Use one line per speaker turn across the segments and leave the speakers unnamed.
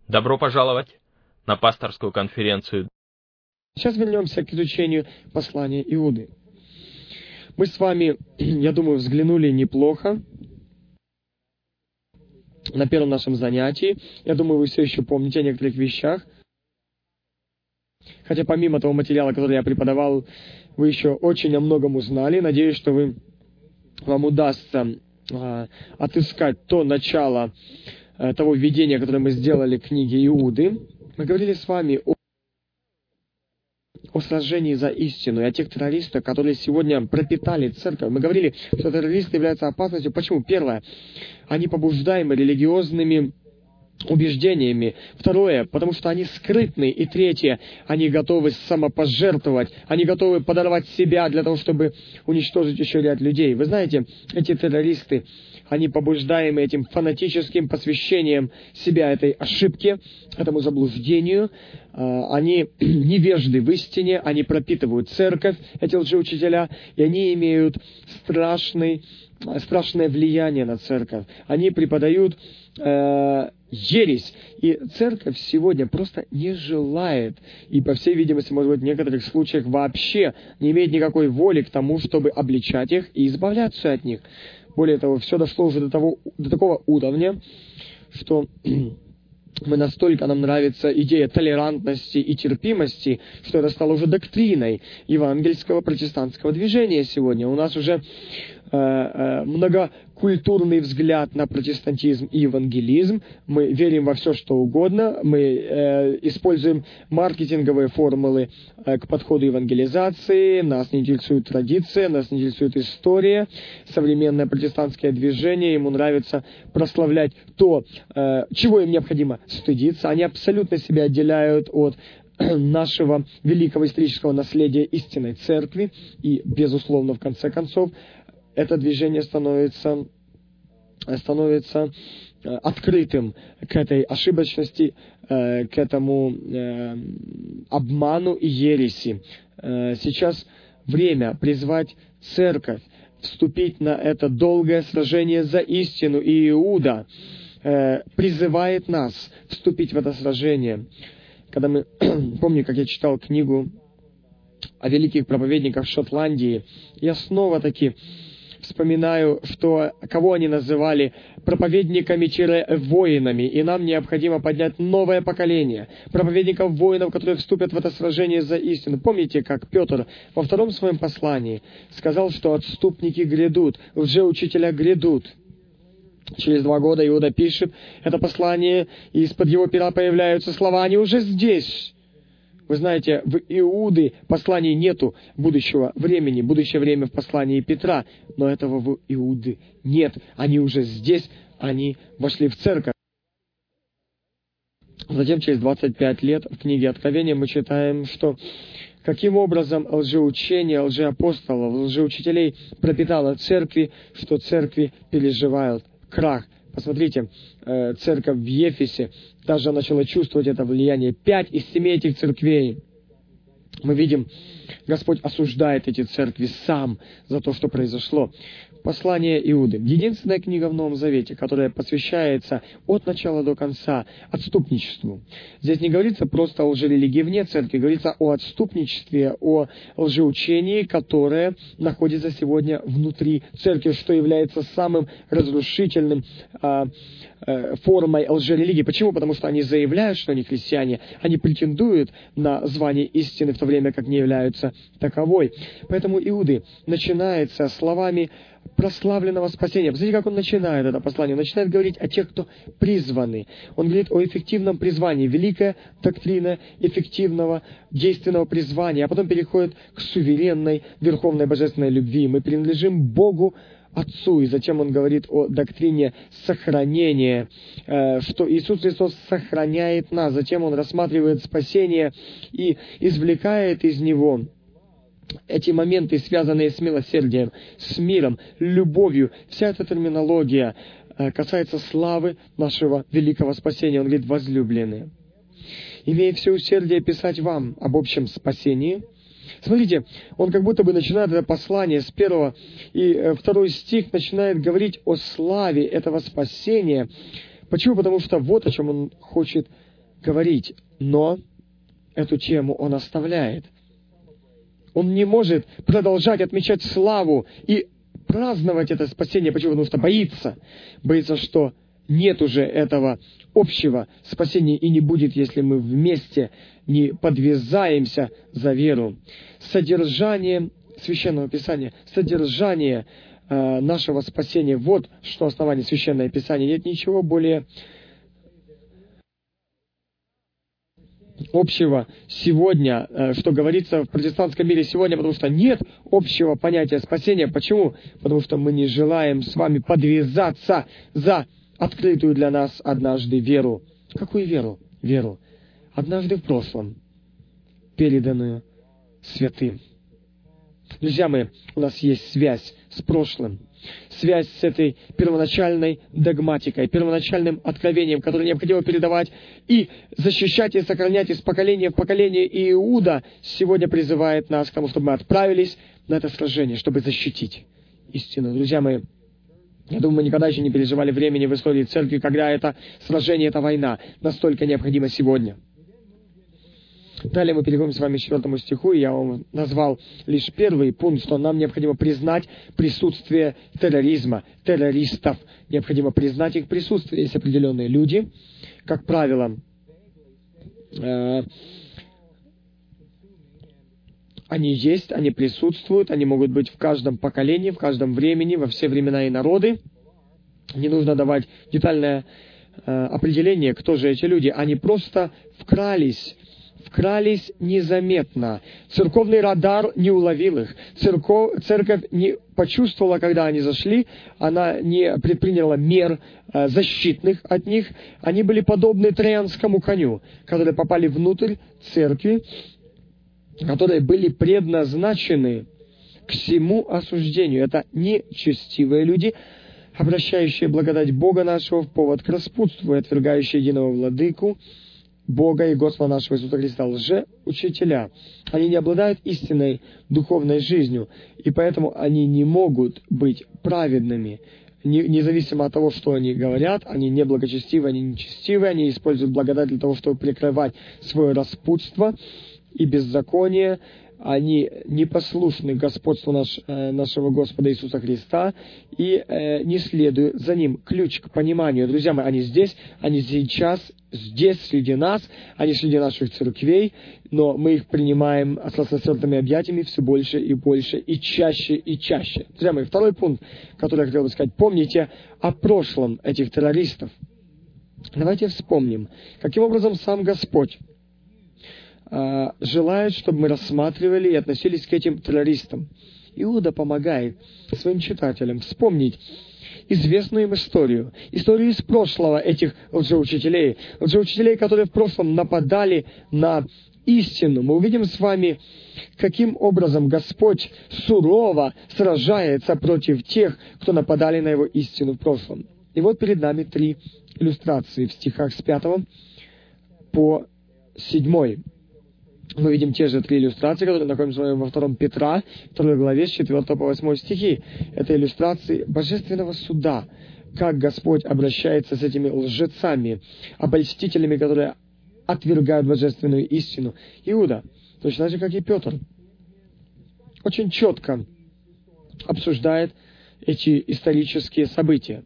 Добро пожаловать на пасторскую конференцию.
Сейчас вернемся к изучению послания Иуды. Мы с вами, я думаю, взглянули неплохо на первом нашем занятии. Я думаю, вы все еще помните о некоторых вещах. Хотя помимо того материала, который я преподавал, вы еще очень о многом узнали. Надеюсь, что вам удастся отыскать то начало того введения, которое мы сделали в книге Иуды. Мы говорили с вами о сражении за истину и о тех террористах, которые сегодня пропитали церковь. Мы говорили, что террористы являются опасностью. Почему? Первое, они побуждаемы религиозными убеждениями. Второе, потому что они скрытны. И третье, они готовы самопожертвовать. Они готовы подорвать себя для того, чтобы уничтожить еще ряд людей. Вы знаете, эти террористы, они побуждаемы этим фанатическим посвящением себя этой ошибке, этому заблуждению. Они невежды в истине, они пропитывают церковь, эти лжеучителя, и они имеют страшное влияние на церковь. Они преподают ересь. И церковь сегодня просто не желает, и, по всей видимости, может быть, в некоторых случаях вообще не имеет никакой воли к тому, чтобы обличать их и избавляться от них. Более того, все дошло уже до такого уровня, что нам нравится идея толерантности и терпимости, что это стало уже доктриной евангельского протестантского движения сегодня. У нас уже многокультурный взгляд на протестантизм и евангелизм. Мы верим во все, что угодно. Мы используем маркетинговые формулы к подходу евангелизации. Нас не интересует традиция, нас не интересует история. Современное протестантское движение, ему нравится прославлять то, чего им необходимо стыдиться. Они абсолютно себя отделяют от нашего великого исторического наследия истинной церкви. И, безусловно, в конце концов, это движение становится открытым к этой ошибочности, к этому обману и ереси. Сейчас время призвать церковь вступить на это долгое сражение за истину, и Иуда призывает нас вступить в это сражение. Когда помню, как я читал книгу о великих проповедниках Шотландии, я снова-таки вспоминаю, кого они называли проповедниками-воинами, и нам необходимо поднять новое поколение проповедников-воинов, которые вступят в это сражение за истину. Помните, как Петр во втором своем послании сказал, что отступники грядут, лжеучителя грядут. Через 2 года Иуда пишет это послание, и из-под его пера появляются слова: «Они уже здесь». Вы знаете, в Иуды посланий нету будущего времени, будущее время в послании Петра, но этого в Иуды нет. Они уже здесь, они вошли в церковь. Затем, через 25 лет, в книге Откровения мы читаем, что каким образом лжеучение, лжеапостолов, лжеучителей пропитало церкви, что церкви переживают крах. Посмотрите, церковь в Ефесе даже начала чувствовать это влияние. 5 из 7 этих церквей, мы видим, Господь осуждает эти церкви сам за то, что произошло. Послание Иуды. Единственная книга в Новом Завете, которая посвящается от начала до конца отступничеству. Здесь не говорится просто о лжерелигии вне церкви, говорится о отступничестве, о лжеучении, которое находится сегодня внутри церкви, что является самым разрушительным формой лжерелигии. Почему? Потому что они заявляют, что они христиане, они претендуют на звание истины, в то время как не являются таковой. Поэтому Иуды начинается словами прославленного спасения. Посмотрите, как он начинает это послание. Он начинает говорить о тех, кто призваны. Он говорит о эффективном призвании. Великая доктрина эффективного, действенного призвания. А потом переходит к суверенной, верховной божественной любви. Мы принадлежим Богу Отцу. И затем он говорит о доктрине сохранения, что Иисус Христос сохраняет нас. Затем он рассматривает спасение и извлекает из него эти моменты, связанные с милосердием, с миром, любовью. Вся эта терминология касается славы нашего великого спасения. Он говорит: возлюбленные, имея все усердие писать вам об общем спасении. Смотрите, он как будто бы начинает это послание с 1 и 2 стих, начинает говорить о славе этого спасения. Почему? Потому что вот о чем он хочет говорить, но эту тему он оставляет. Он не может продолжать отмечать славу и праздновать это спасение. Почему? Потому что боится. Боится, что нет уже этого общего спасения и не будет, если мы вместе не подвязаемся за веру. Содержание Священного Писания, содержание нашего спасения. Вот что основание Священного Писания. Нет ничего более общего сегодня, что говорится в протестантском мире сегодня, потому что нет общего понятия спасения. Почему? Потому что мы не желаем с вами подвязаться за открытую для нас однажды веру. Какую веру? Веру. Однажды в прошлом, переданную святым. Друзья мои, у нас есть связь с прошлым. Связь с этой первоначальной догматикой, первоначальным откровением, которое необходимо передавать и защищать и сохранять из поколения в поколение. И Иуда сегодня призывает нас к тому, чтобы мы отправились на это сражение, чтобы защитить истину. Друзья мои, я думаю, мы никогда еще не переживали времени в истории церкви, когда это сражение, эта война настолько необходима сегодня. Далее мы переходим с вами к 4 стиху, и я вам назвал лишь первый пункт, что нам необходимо признать присутствие терроризма, террористов. Необходимо признать их присутствие. Есть определенные люди, как правило, они есть, они присутствуют, они могут быть в каждом поколении, в каждом времени, во все времена и народы. Не нужно давать детальное определение, кто же эти люди. Они просто вкрались незаметно. Церковный радар не уловил их. Церковь не почувствовала, когда они зашли, она не предприняла мер защитных от них. Они были подобны троянскому коню, которые попали внутрь церкви, которые были предназначены к всему осуждению. Это нечестивые люди, обращающие благодать Бога нашего в повод к распутству и отвергающие единого владыку, Бога и Господа нашего Иисуса Христа, лжеучителя. Они не обладают истинной духовной жизнью, и поэтому они не могут быть праведными. Независимо от того, что они говорят, они не благочестивы, они нечестивы, они используют благодать для того, чтобы прикрывать свое распутство и беззаконие. Они непослушны господству нашего Господа Иисуса Христа и не следуют за Ним. Ключ к пониманию, друзья мои, они здесь, они сейчас, здесь, среди нас, они среди наших церквей, но мы их принимаем с распростертыми объятиями все больше и больше, и чаще, и чаще. Друзья мои, второй пункт, который я хотел бы сказать. Помните о прошлом этих террористов. Давайте вспомним, каким образом сам Господь желает, чтобы мы рассматривали и относились к этим террористам. Иуда помогает своим читателям вспомнить известную им историю из прошлого этих лжеучителей, которые в прошлом нападали на истину. Мы увидим с вами, каким образом Господь сурово сражается против тех, кто нападали на Его истину в прошлом. И вот перед нами 3 иллюстрации в стихах с 5 по 7. Мы видим те же 3 иллюстрации, которые находятся во 2 Петра, 2 главе, с 4 по 8 стихи. Это иллюстрации божественного суда, как Господь обращается с этими лжецами, обольстителями, которые отвергают божественную истину. Иуда, точно так же, как и Петр, очень четко обсуждает эти исторические события.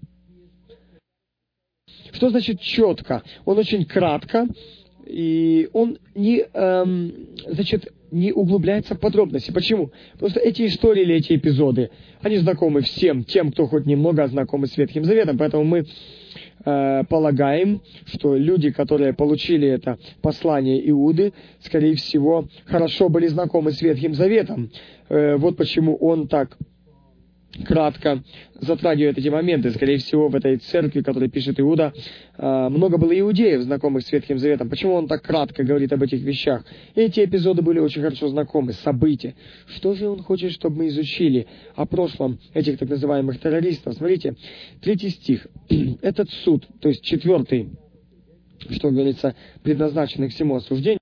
Что значит четко? Он очень кратко, и он не углубляется в подробности. Почему? Потому что эти истории или эти эпизоды, они знакомы всем тем, кто хоть немного знакомы с Ветхим Заветом. Поэтому мы полагаем, что люди, которые получили это послание Иуды, скорее всего, хорошо были знакомы с Ветхим Заветом. Вот почему он так кратко затрагивает эти моменты. Скорее всего, в этой церкви, которую пишет Иуда, много было иудеев, знакомых с Ветхим Заветом. Почему он так кратко говорит об этих вещах? Эти эпизоды были очень хорошо знакомы, события. Что же он хочет, чтобы мы изучили о прошлом этих так называемых террористов? Смотрите, 3 стих. Этот суд, то есть 4, что говорится, предназначенный к всему осуждению,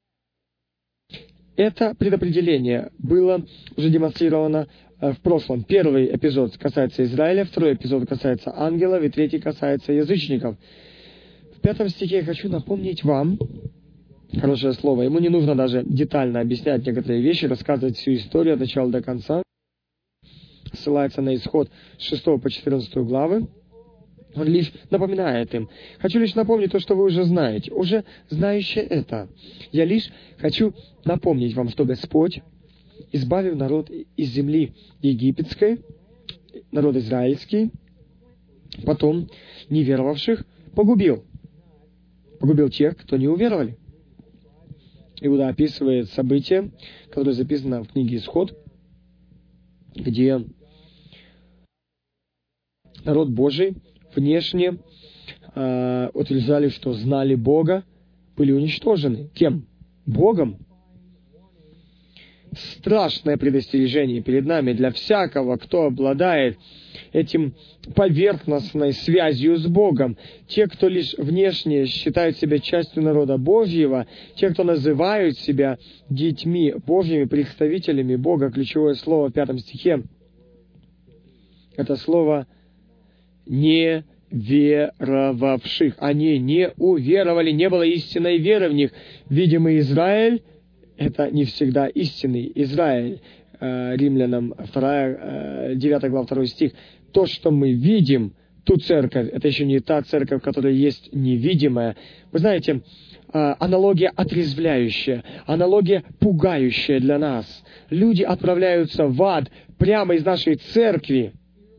это предопределение было уже демонстрировано в прошлом. 1 эпизод касается Израиля, 2 эпизод касается ангелов, и 3 касается язычников. В 5 стихе я хочу напомнить вам, хорошее слово, ему не нужно даже детально объяснять некоторые вещи, рассказывать всю историю от начала до конца. Ссылается на Исход с 6 по 14 главы. Он лишь напоминает им. Хочу лишь напомнить то, что вы уже знаете. Уже знающие это. Я лишь хочу напомнить вам, что Господь, избавив народ из земли египетской, народ израильский, потом неверовавших погубил. Погубил тех, кто не уверовали. Иуда описывает события, которые записаны в книге Исход, где народ Божий внешне утверждали, что знали Бога, были уничтожены. Кем? Богом. Страшное предостережение перед нами для всякого, кто обладает этим поверхностной связью с Богом. Те, кто лишь внешне считают себя частью народа Божьего, те, кто называют себя детьми Божьими, представителями Бога, ключевое слово в 5 стихе, это слово «неверовавших». Они не уверовали, не было истинной веры в них. Видимый Израиль — это не всегда истинный Израиль. Римлянам 9 глава 2 стих. То, что мы видим, ту церковь, это еще не та церковь, которая есть невидимая. Вы знаете, аналогия отрезвляющая, аналогия пугающая для нас. Люди отправляются в ад прямо из нашей церкви.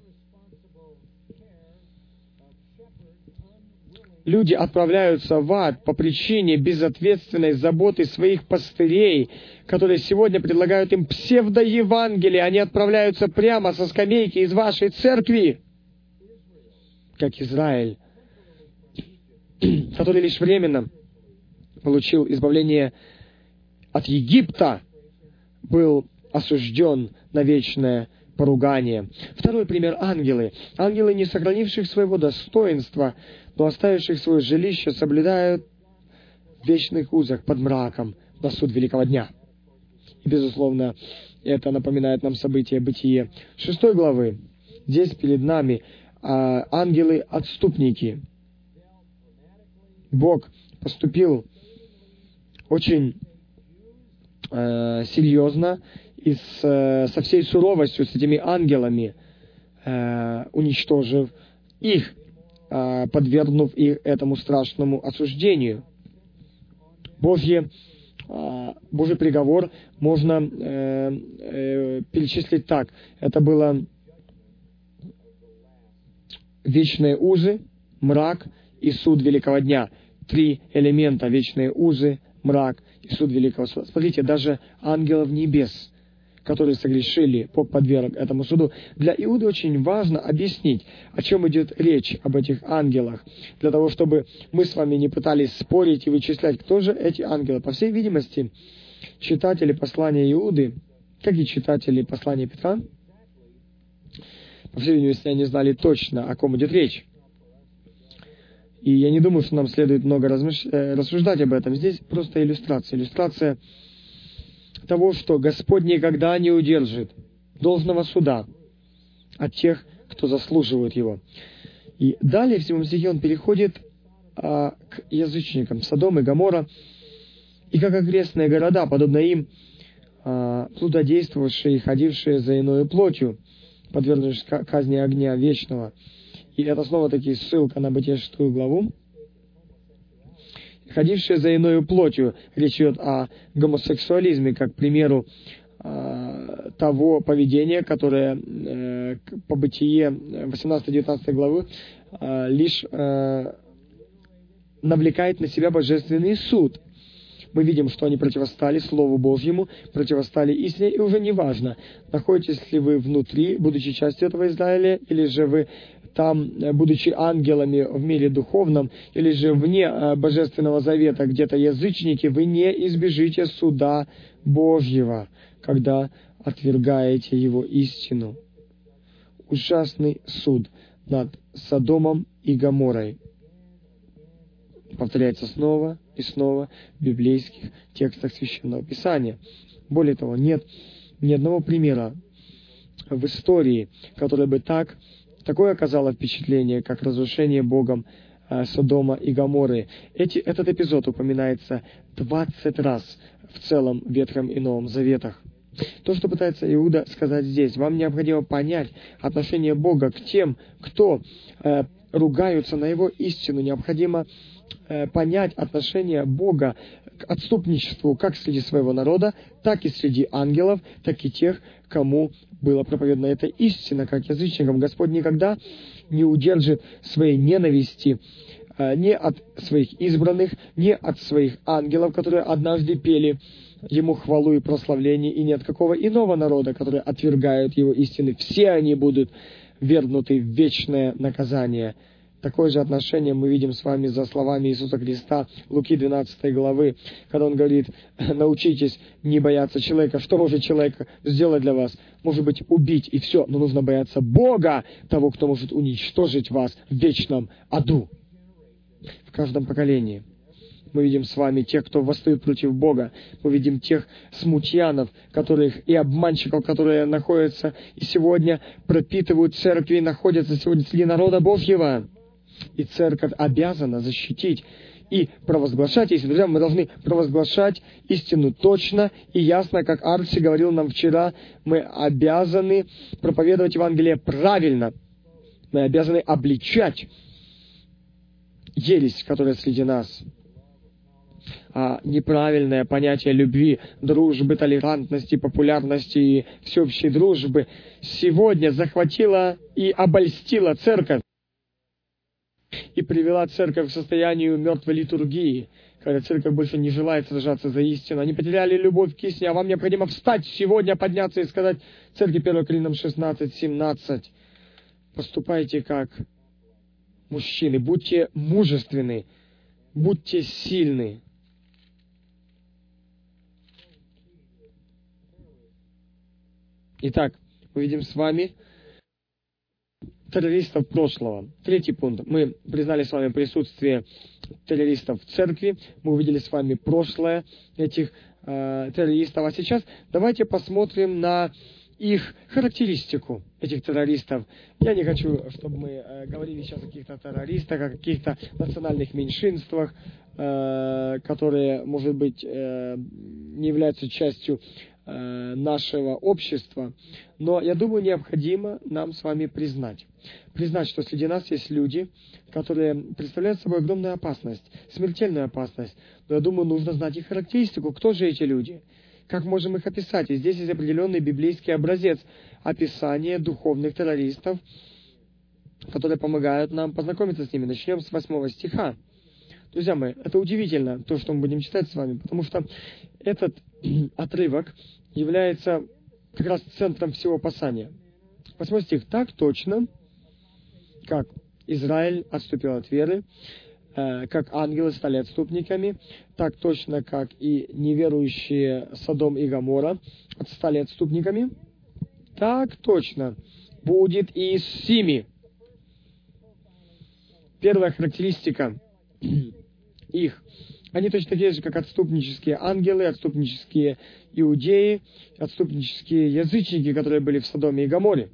Люди отправляются в ад по причине безответственной заботы своих пастырей, которые сегодня предлагают им псевдоевангелие. Они отправляются прямо со скамейки из вашей церкви, как Израиль, который лишь временно получил избавление от Египта, был осужден на вечное поругание. Второй пример — ангелы. Ангелы, не сохранивших своего достоинства, но оставивших свое жилище, соблюдают в вечных узах под мраком до суд великого дня. И, безусловно, это напоминает нам события Бытие 6 главы. Здесь перед нами ангелы-отступники. Бог поступил очень серьезно и со всей суровостью с этими ангелами, уничтожив их, подвергнув их этому страшному осуждению. Божий приговор можно перечислить так. Это было вечные узы, мрак и суд великого дня. 3 элемента: вечные узы, мрак и суд великого суда. Смотрите, даже ангелов небес, которые согрешили, Бог подверг этому суду. Для Иуды очень важно объяснить, о чем идет речь, об этих ангелах, для того, чтобы мы с вами не пытались спорить и вычислять, кто же эти ангелы. По всей видимости, читатели послания Иуды, как и читатели послания Петра, по всей видимости, они знали точно, о ком идет речь. И я не думаю, что нам следует много рассуждать об этом. Здесь просто иллюстрация. Иллюстрация того, что Господь никогда не удержит должного суда от тех, кто заслуживает его. И далее в 7 стихе он переходит к язычникам Содом и Гоморра, и как окрестные города, подобно им, плододействовавшие и ходившие за иною плотью, подвергнувшись казни огня вечного. И это снова-таки ссылка на Бытие 6 главу. Ходившие за иною плотью, речь идет о гомосексуализме, как, к примеру, того поведения, которое по Бытие 18-19 главы лишь навлекает на себя божественный суд. Мы видим, что они противостали Слову Божьему, противостали истине, и уже не важно, находитесь ли вы внутри, будучи частью этого Израиля, или же вы там, будучи ангелами в мире духовном, или же вне Божественного Завета, где-то язычники, вы не избежите суда Божьего, когда отвергаете Его истину. Ужасный суд над Содомом и Гоморрой повторяется снова и снова в библейских текстах Священного Писания. Более того, нет ни одного примера в истории, которое бы такое оказало впечатление, как разрушение Богом Содома и Гоморры. Этот эпизод упоминается 20 раз в целом Ветхом и Новом Заветах. То, что пытается Иуда сказать здесь, вам необходимо понять отношение Бога к тем, кто ругаются на Его истину. Необходимо понять отношение Бога к отступничеству как среди своего народа, так и среди ангелов, так и тех, кому была проповедана эта истина, как язычникам. Господь никогда не удержит своей ненависти ни от своих избранных, ни от своих ангелов, которые однажды пели Ему хвалу и прославление, и ни от какого иного народа, которые отвергают Его истины. Все они будут вергнуты в вечное наказание. Такое же отношение мы видим с вами за словами Иисуса Христа, Луки 12 главы, когда Он говорит: научитесь не бояться человека. Что может человек сделать для вас? Может быть, убить, и все. Но нужно бояться Бога, того, кто может уничтожить вас в вечном аду. В каждом поколении мы видим с вами тех, кто восстают против Бога. Мы видим тех смутьянов, и обманщиков, которые находятся и сегодня пропитывают церкви, и находятся сегодня среди народа Божьего. И церковь обязана защитить и провозглашать истину. Друзья, мы должны провозглашать истину точно и ясно, как Арси говорил нам вчера. Мы обязаны проповедовать Евангелие правильно. Мы обязаны обличать ересь, которая среди нас. А неправильное понятие любви, дружбы, толерантности, популярности и всеобщей дружбы сегодня захватило и обольстило церковь и привела церковь к состоянию мертвой литургии, когда церковь больше не желает сражаться за истину. Они потеряли любовь к истине, а вам необходимо встать сегодня, подняться и сказать церкви 1 Коринфянам 16:17. Поступайте как мужчины, будьте мужественны, будьте сильны. Итак, мы видим с вами террористов прошлого. Третий пункт. Мы признали с вами присутствие террористов в церкви. Мы увидели с вами прошлое этих террористов. А сейчас давайте посмотрим на их характеристику, этих террористов. Я не хочу, чтобы мы говорили сейчас о каких-то террористах, о каких-то национальных меньшинствах, которые, может быть, не являются частью нашего общества. Но, я думаю, необходимо нам с вами признать, что среди нас есть люди, которые представляют собой огромную опасность, смертельную опасность. Но, я думаю, нужно знать их характеристику. Кто же эти люди? Как можем их описать? И здесь есть определенный библейский образец описания духовных террористов, которые помогают нам познакомиться с ними. Начнем с 8 стиха. Друзья мои, это удивительно, то, что мы будем читать с вами, потому что этот отрывок является как раз центром всего Писания. 8 стих. «Так точно, как Израиль отступил от веры, как ангелы стали отступниками, так точно, как и неверующие Содом и Гоморра стали отступниками, так точно будет и с сими». Первая характеристика их. Они точно такие же, как отступнические ангелы, отступнические иудеи, отступнические язычники, которые были в Содоме и Гоморре.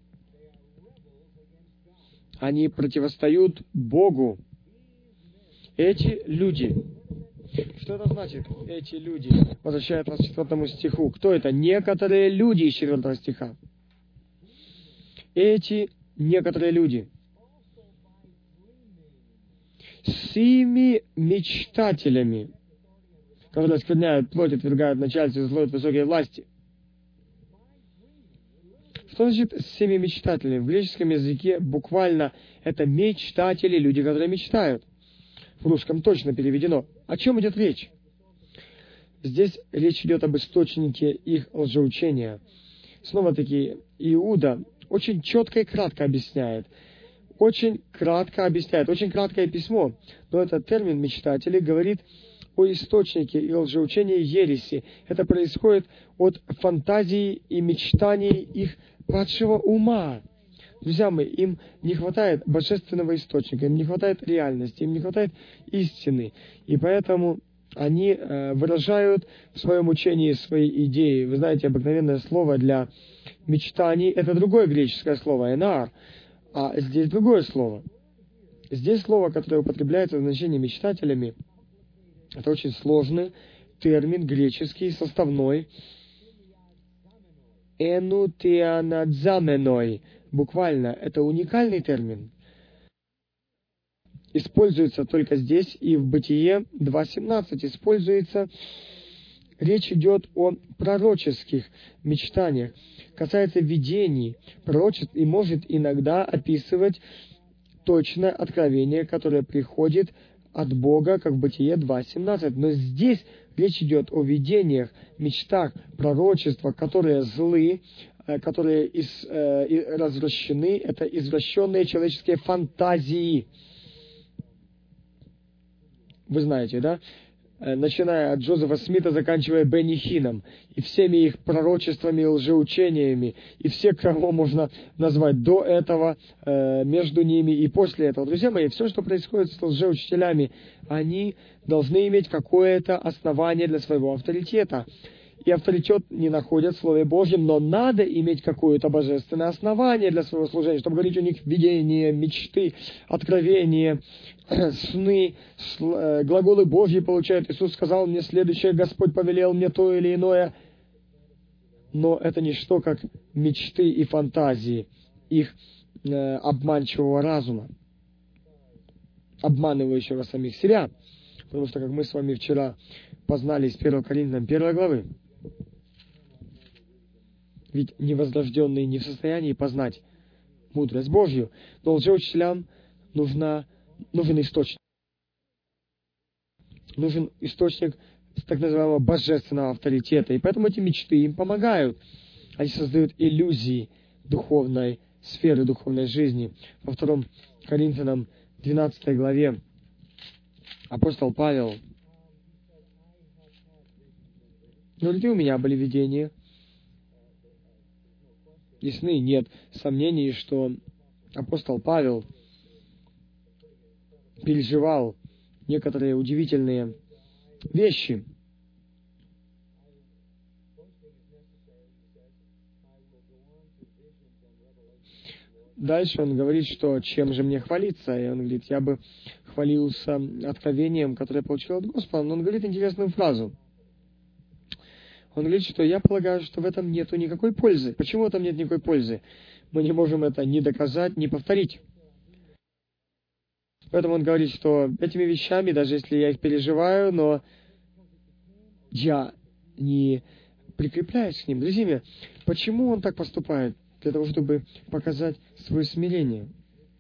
Они противостоят Богу. Эти люди. Что это значит, эти люди? Возвращает нас к 4 стиху. Кто это? Некоторые люди из 4 стиха. Эти некоторые люди. Сими мечтателями, которые оскверняют плоть, отвергают начальство и зло от высокой власти. Что значит семи мечтателями? В греческом языке буквально это мечтатели, люди, которые мечтают. В русском точно переведено. О чем идет речь? Здесь речь идет об источнике их лжеучения. Снова-таки Иуда очень четко и кратко объясняет. Очень краткое письмо. Но этот термин «мечтатели» говорит о источнике и лжеучении ереси. Это происходит от фантазии и мечтаний их падшего ума. Друзья мои, им не хватает божественного источника, им не хватает реальности, им не хватает истины. И поэтому они выражают в своем учении свои идеи. Вы знаете, обыкновенное слово для мечтаний — это другое греческое слово «энар», а здесь другое слово. Здесь слово, которое употребляется в значении мечтателями, это очень сложный термин, греческий, составной. Энутианадзаменой. Буквально, это уникальный термин. Используется только здесь и в Бытие 2.17 используется. Речь идет о пророческих мечтаниях. Касается видений, пророчеств и может иногда описывать точное откровение, которое приходит от Бога, как в Бытие 2.17. Но здесь речь идет о видениях, мечтах, пророчествах, которые злы, которые развращены. Это извращенные человеческие фантазии. Вы знаете, да? Начиная от Джозефа Смита, заканчивая Бенни Хинном, и всеми их пророчествами и лжеучениями, и все, кого можно назвать до этого, между ними и после этого. Друзья мои, все, что происходит с лжеучителями, они должны иметь какое-то основание для своего авторитета. И авторитет не находят в Слове Божьем, но надо иметь какое-то божественное основание для своего служения, чтобы говорить у них видения, мечты, откровения, сны, глаголы Божьи получают. Иисус сказал мне следующее: Господь повелел мне то или иное. Но это ничто, как мечты и фантазии их обманчивого разума, обманывающего самих себя. Потому что, как мы с вами вчера познали из 1 Коринфянам 1 главы, ведь невозрожденные не в состоянии познать мудрость Божью, но лжеучителям нужен источник. Нужен источник так называемого божественного авторитета. И поэтому эти мечты им помогают. Они создают иллюзии духовной сферы, духовной жизни. Во 2 Коринфянам 12 главе апостол Павел: «Но ли у меня были видения и сны?» Нет сомнений, что апостол Павел переживал некоторые удивительные вещи. Дальше он говорит, что чем же мне хвалиться? И он говорит: я бы хвалился откровением, которое я получил от Господа. Но он говорит интересную фразу. Он говорит, что я полагаю, что в этом нету никакой пользы. Почему в этом нет никакой пользы? Мы не можем это ни доказать, ни повторить. Поэтому он говорит, что этими вещами, даже если я их переживаю, но я не прикрепляюсь к ним. Друзья мои, почему он так поступает? Для того, чтобы показать свое смирение.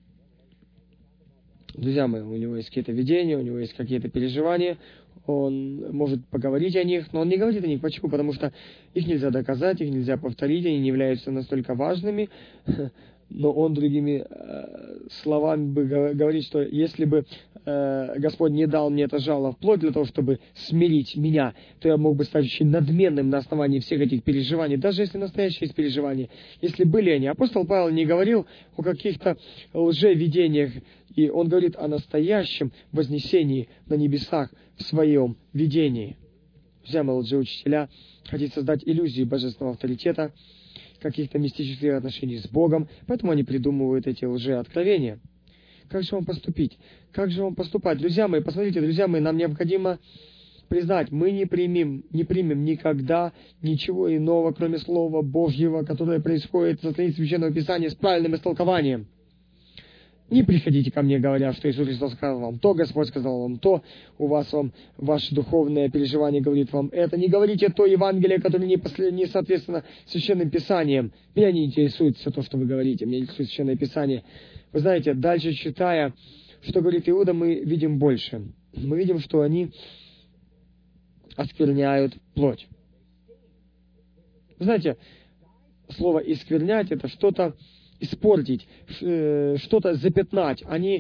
Друзья мои, у него есть какие-то видения, у него есть какие-то переживания, он может поговорить о них, но он не говорит о них. Почему? Потому что их нельзя доказать, их нельзя повторить, они не являются настолько важными. Но он другими словами бы говорит, что если бы Господь не дал мне это жало вплоть для того, чтобы смирить меня, то я мог бы стать очень надменным на основании всех этих переживаний, даже если настоящие есть переживания, если были они. Апостол Павел не говорил о каких-то лжевидениях, и он говорит о настоящем вознесении на небесах в своем видении. Друзья мои, лжеучителя хотят создать иллюзию божественного авторитета, каких-то мистических отношений с Богом, поэтому они придумывают эти лжеоткровения. Как же вам поступить? Как же вам поступать? Друзья мои, посмотрите, друзья мои, нам необходимо признать, мы не примем никогда ничего иного, кроме Слова Божьего, которое происходит со страниц Священного Писания с правильным истолкованием. Не приходите ко мне, говоря, что Иисус Христос сказал вам то, Господь сказал вам то, ваше духовное переживание говорит вам это. Не говорите то Евангелие, которое не соответственно Священным Писаниям. Меня не интересует все то, что вы говорите, меня интересует Священное Писание. Вы знаете, дальше читая, что говорит Иуда, мы видим больше. Мы видим, что они оскверняют плоть. Вы знаете, слово «исквернять» — это что-то испортить, что-то запятнать. Они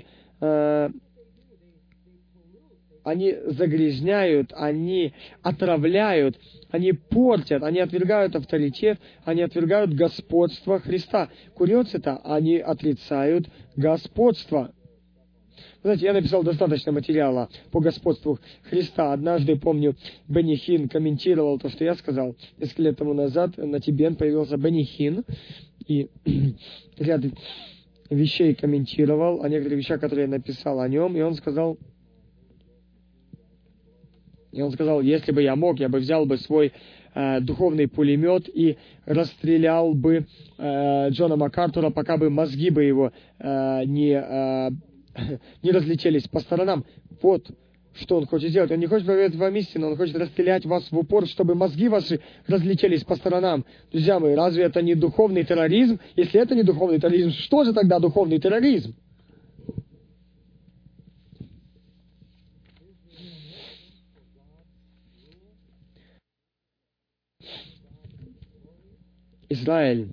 загрязняют, они отравляют, они портят, они отвергают авторитет, они отвергают господство Христа. Курьез-то они отрицают господство. Знаете, я написал достаточно материала по господству Христа. Однажды, помню, Бенни Хин комментировал то, что я сказал. Несколько лет тому назад на ТБН появился Бенни Хин, и ряд вещей комментировал, о некоторых вещах, которые я написал о нем, и он сказал, если бы я мог, я бы взял бы свой духовный пулемет и расстрелял бы Джона МакАртура, пока бы мозги бы его не разлетелись по сторонам. Вот что он хочет сделать. Он не хочет проверить вам истину, он хочет расстрелять вас в упор, чтобы мозги ваши разлетелись по сторонам. Друзья мои, разве это не духовный терроризм? Если это не духовный терроризм, что же тогда духовный терроризм? Израиль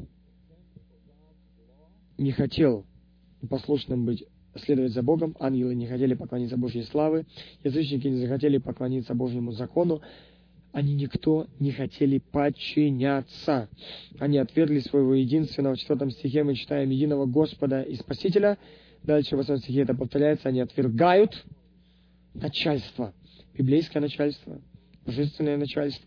не хотел послушным быть, следовать за Богом, ангелы не хотели поклониться Божьей славы, язычники не захотели поклониться Божьему закону, они никто не хотели подчиняться. Они отвергли своего единственного. В 4 стихе мы читаем единого Господа и Спасителя. Дальше в 8 стихе это повторяется. Они отвергают начальство, библейское начальство, божественное начальство.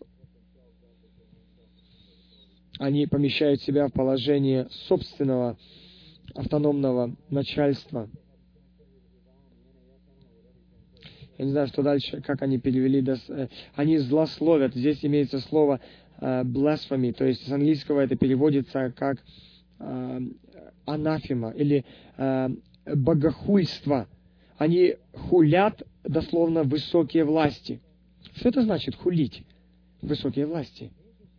Они помещают себя в положение собственного автономного начальства. Я не знаю, что дальше, как они перевели. Они злословят. Здесь имеется слово blasphemy, то есть с английского это переводится как анафема или богохульство. Они хулят, дословно, высокие власти. Что это значит хулить высокие власти?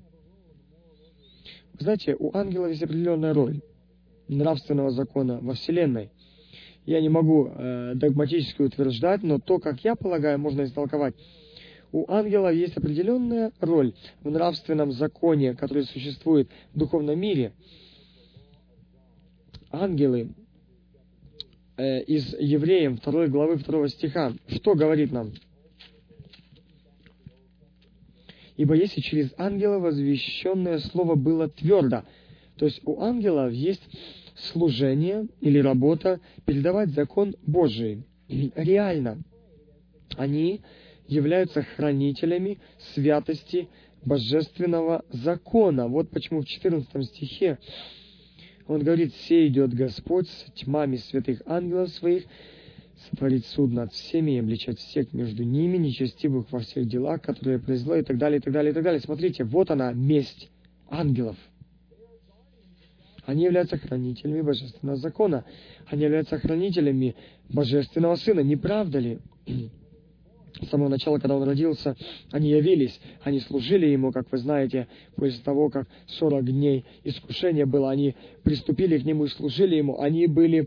Вы знаете, у ангелов есть определенная роль нравственного закона во Вселенной. Я не могу догматически утверждать, но то, как я полагаю, можно истолковать. У ангелов есть определенная роль в нравственном законе, который существует в духовном мире. Ангелы из Евреям 2 главы 2 стиха, что говорит нам? Ибо если через ангела возвещенное слово было твердо, то есть у ангелов есть служение или работа передавать закон Божий. Реально. Они являются хранителями святости божественного закона. Вот почему в 14 стихе он говорит: «Сей идет Господь с тьмами святых ангелов своих, сотворить суд над всеми и обличать всех между ними, нечестивых во всех делах, которые произвело», и так далее, и так далее, и так далее. Смотрите, вот она, месть ангелов. Они являются хранителями божественного закона. Они являются хранителями божественного Сына. Не правда ли? С самого начала, когда Он родился, они явились, они служили Ему, как вы знаете, после того, как 40 дней искушения было, они приступили к Нему и служили Ему. Они были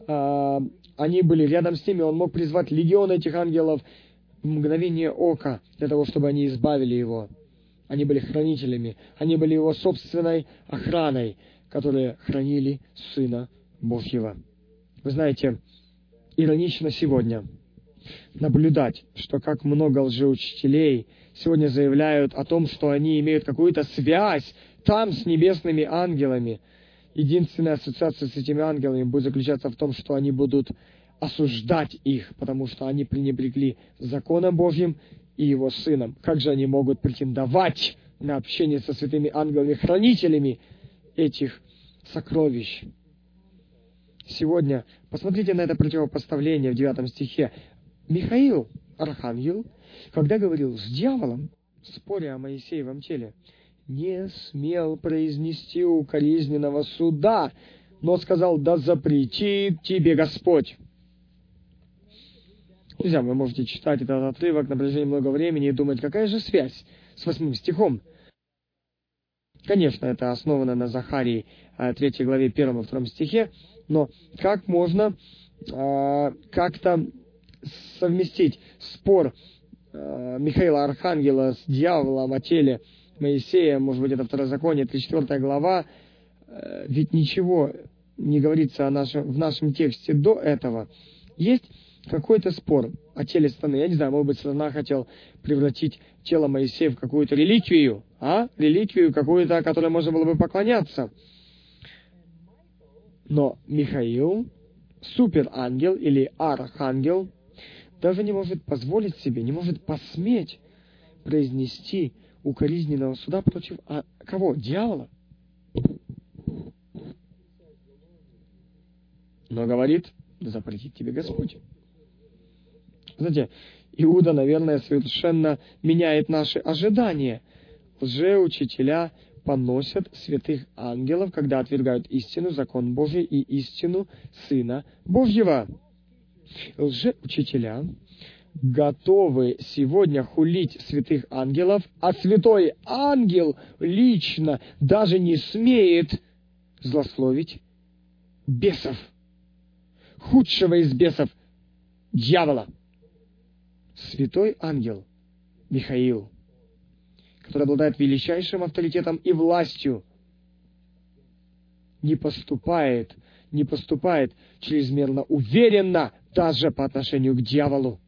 рядом с ними, Он мог призвать легион этих ангелов в мгновение ока, для того, чтобы они избавили Его. Они были хранителями, они были Его собственной охраной, которые хранили Сына Божьего. Вы знаете, иронично сегодня наблюдать, что как много лжеучителей сегодня заявляют о том, что они имеют какую-то связь там с небесными ангелами. Единственная ассоциация с этими ангелами будет заключаться в том, что они будут осуждать их, потому что они пренебрегли законом Божьим и Его Сыном. Как же они могут претендовать на общение со святыми ангелами, хранителями этих сокровищ? Сегодня посмотрите на это противопоставление в 9 стихе. Михаил, архангел, когда говорил с дьяволом, споря о Моисеевом теле, не смел произнести укоризненного суда, но сказал: «Да запретит тебе Господь». Друзья, вы можете читать этот отрывок на протяжении много времени и думать, какая же связь с 8 стихом. Конечно, это основано на Захарии 3 главе 1-2 стихе, но как можно как-то совместить спор Михаила Архангела с дьяволом о теле Моисея, может быть, это Второзаконие, 34 глава, ведь ничего не говорится в нашем тексте до этого. Есть какой-то спор о теле сатаны. Я не знаю, может быть, сатана хотел превратить тело Моисея в какую-то реликвию, реликвию какую-то, которой можно было бы поклоняться. Но Михаил, суперангел или архангел, даже не может позволить себе, не может посметь произнести укоризненного суда против кого? Дьявола. но говорит: да запретит тебе Господь. Знаете, Иуда, наверное, совершенно меняет наши ожидания. Лжеучителя поносят святых ангелов, когда отвергают истину, закон Божий и истину Сына Божьего. Лжеучителя готовы сегодня хулить святых ангелов, а святой ангел лично даже не смеет злословить бесов, худшего из бесов, дьявола. Святой ангел Михаил, который обладает величайшим авторитетом и властью, не поступает чрезмерно уверенно даже по отношению к дьяволу.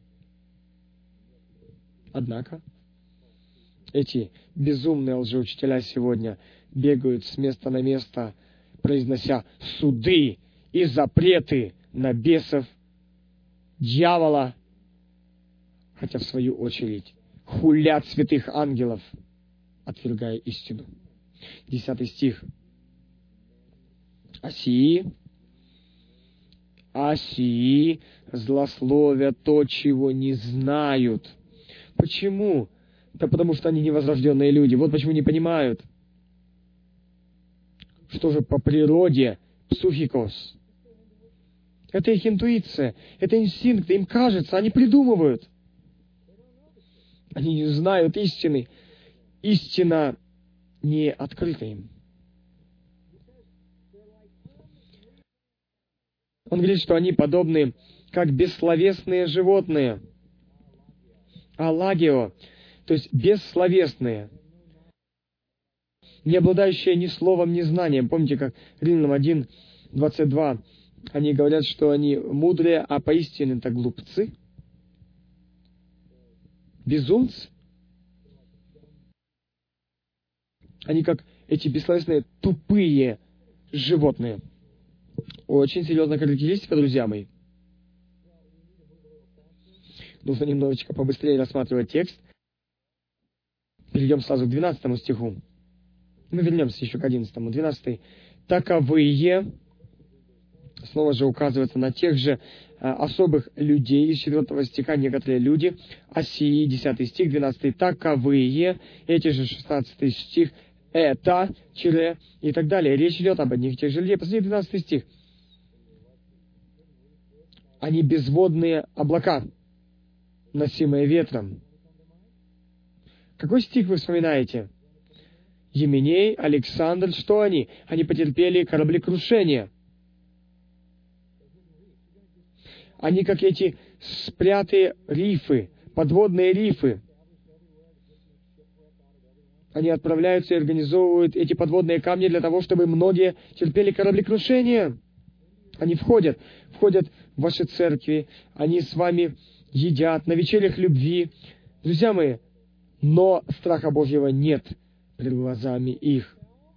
Однако эти безумные лжеучителя сегодня бегают с места на место, произнося суды и запреты на бесов, дьявола, хотя в свою очередь хулят святых ангелов, отвергая истину. 10 стих. Осии злословят то, чего не знают. Почему? Да потому что они невозрожденные люди. Вот почему не понимают. Что же по природе псухикос? Это их интуиция, это инстинкты, им кажется, они придумывают. Они не знают истины. Истина не открыта им. Он говорит, что они подобны, как бессловесные животные. Алагио, то есть бессловесные, не обладающие ни словом, ни знанием. Помните, как Римлянам 1:22, они говорят, что они мудрые, а поистине это глупцы, безумцы. Они как эти бессловесные тупые животные. Очень серьезная характеристика, друзья мои. Нужно немножечко побыстрее рассматривать текст. Перейдем сразу к 12 стиху. Мы вернемся еще к 11. 12. Таковые, снова же указывается на тех же особых людей из 4 стиха, некоторые люди, осии, 10 стих, 12. Таковые, эти же 16 стих, это, тире, и так далее. Речь идет об одних и тех же людей. Посмотрите, 12 стих. Они безводные облака, носимые ветром. Какой стих вы вспоминаете? Еменей, Александр, что они? Они потерпели кораблекрушение. Они как эти спрятые рифы, подводные рифы. Они отправляются и организовывают эти подводные камни для того, чтобы многие терпели кораблекрушение. Они входят в ваши церкви, они с вами едят на вечерях любви. Друзья мои, но страха Божьего нет пред глазами их.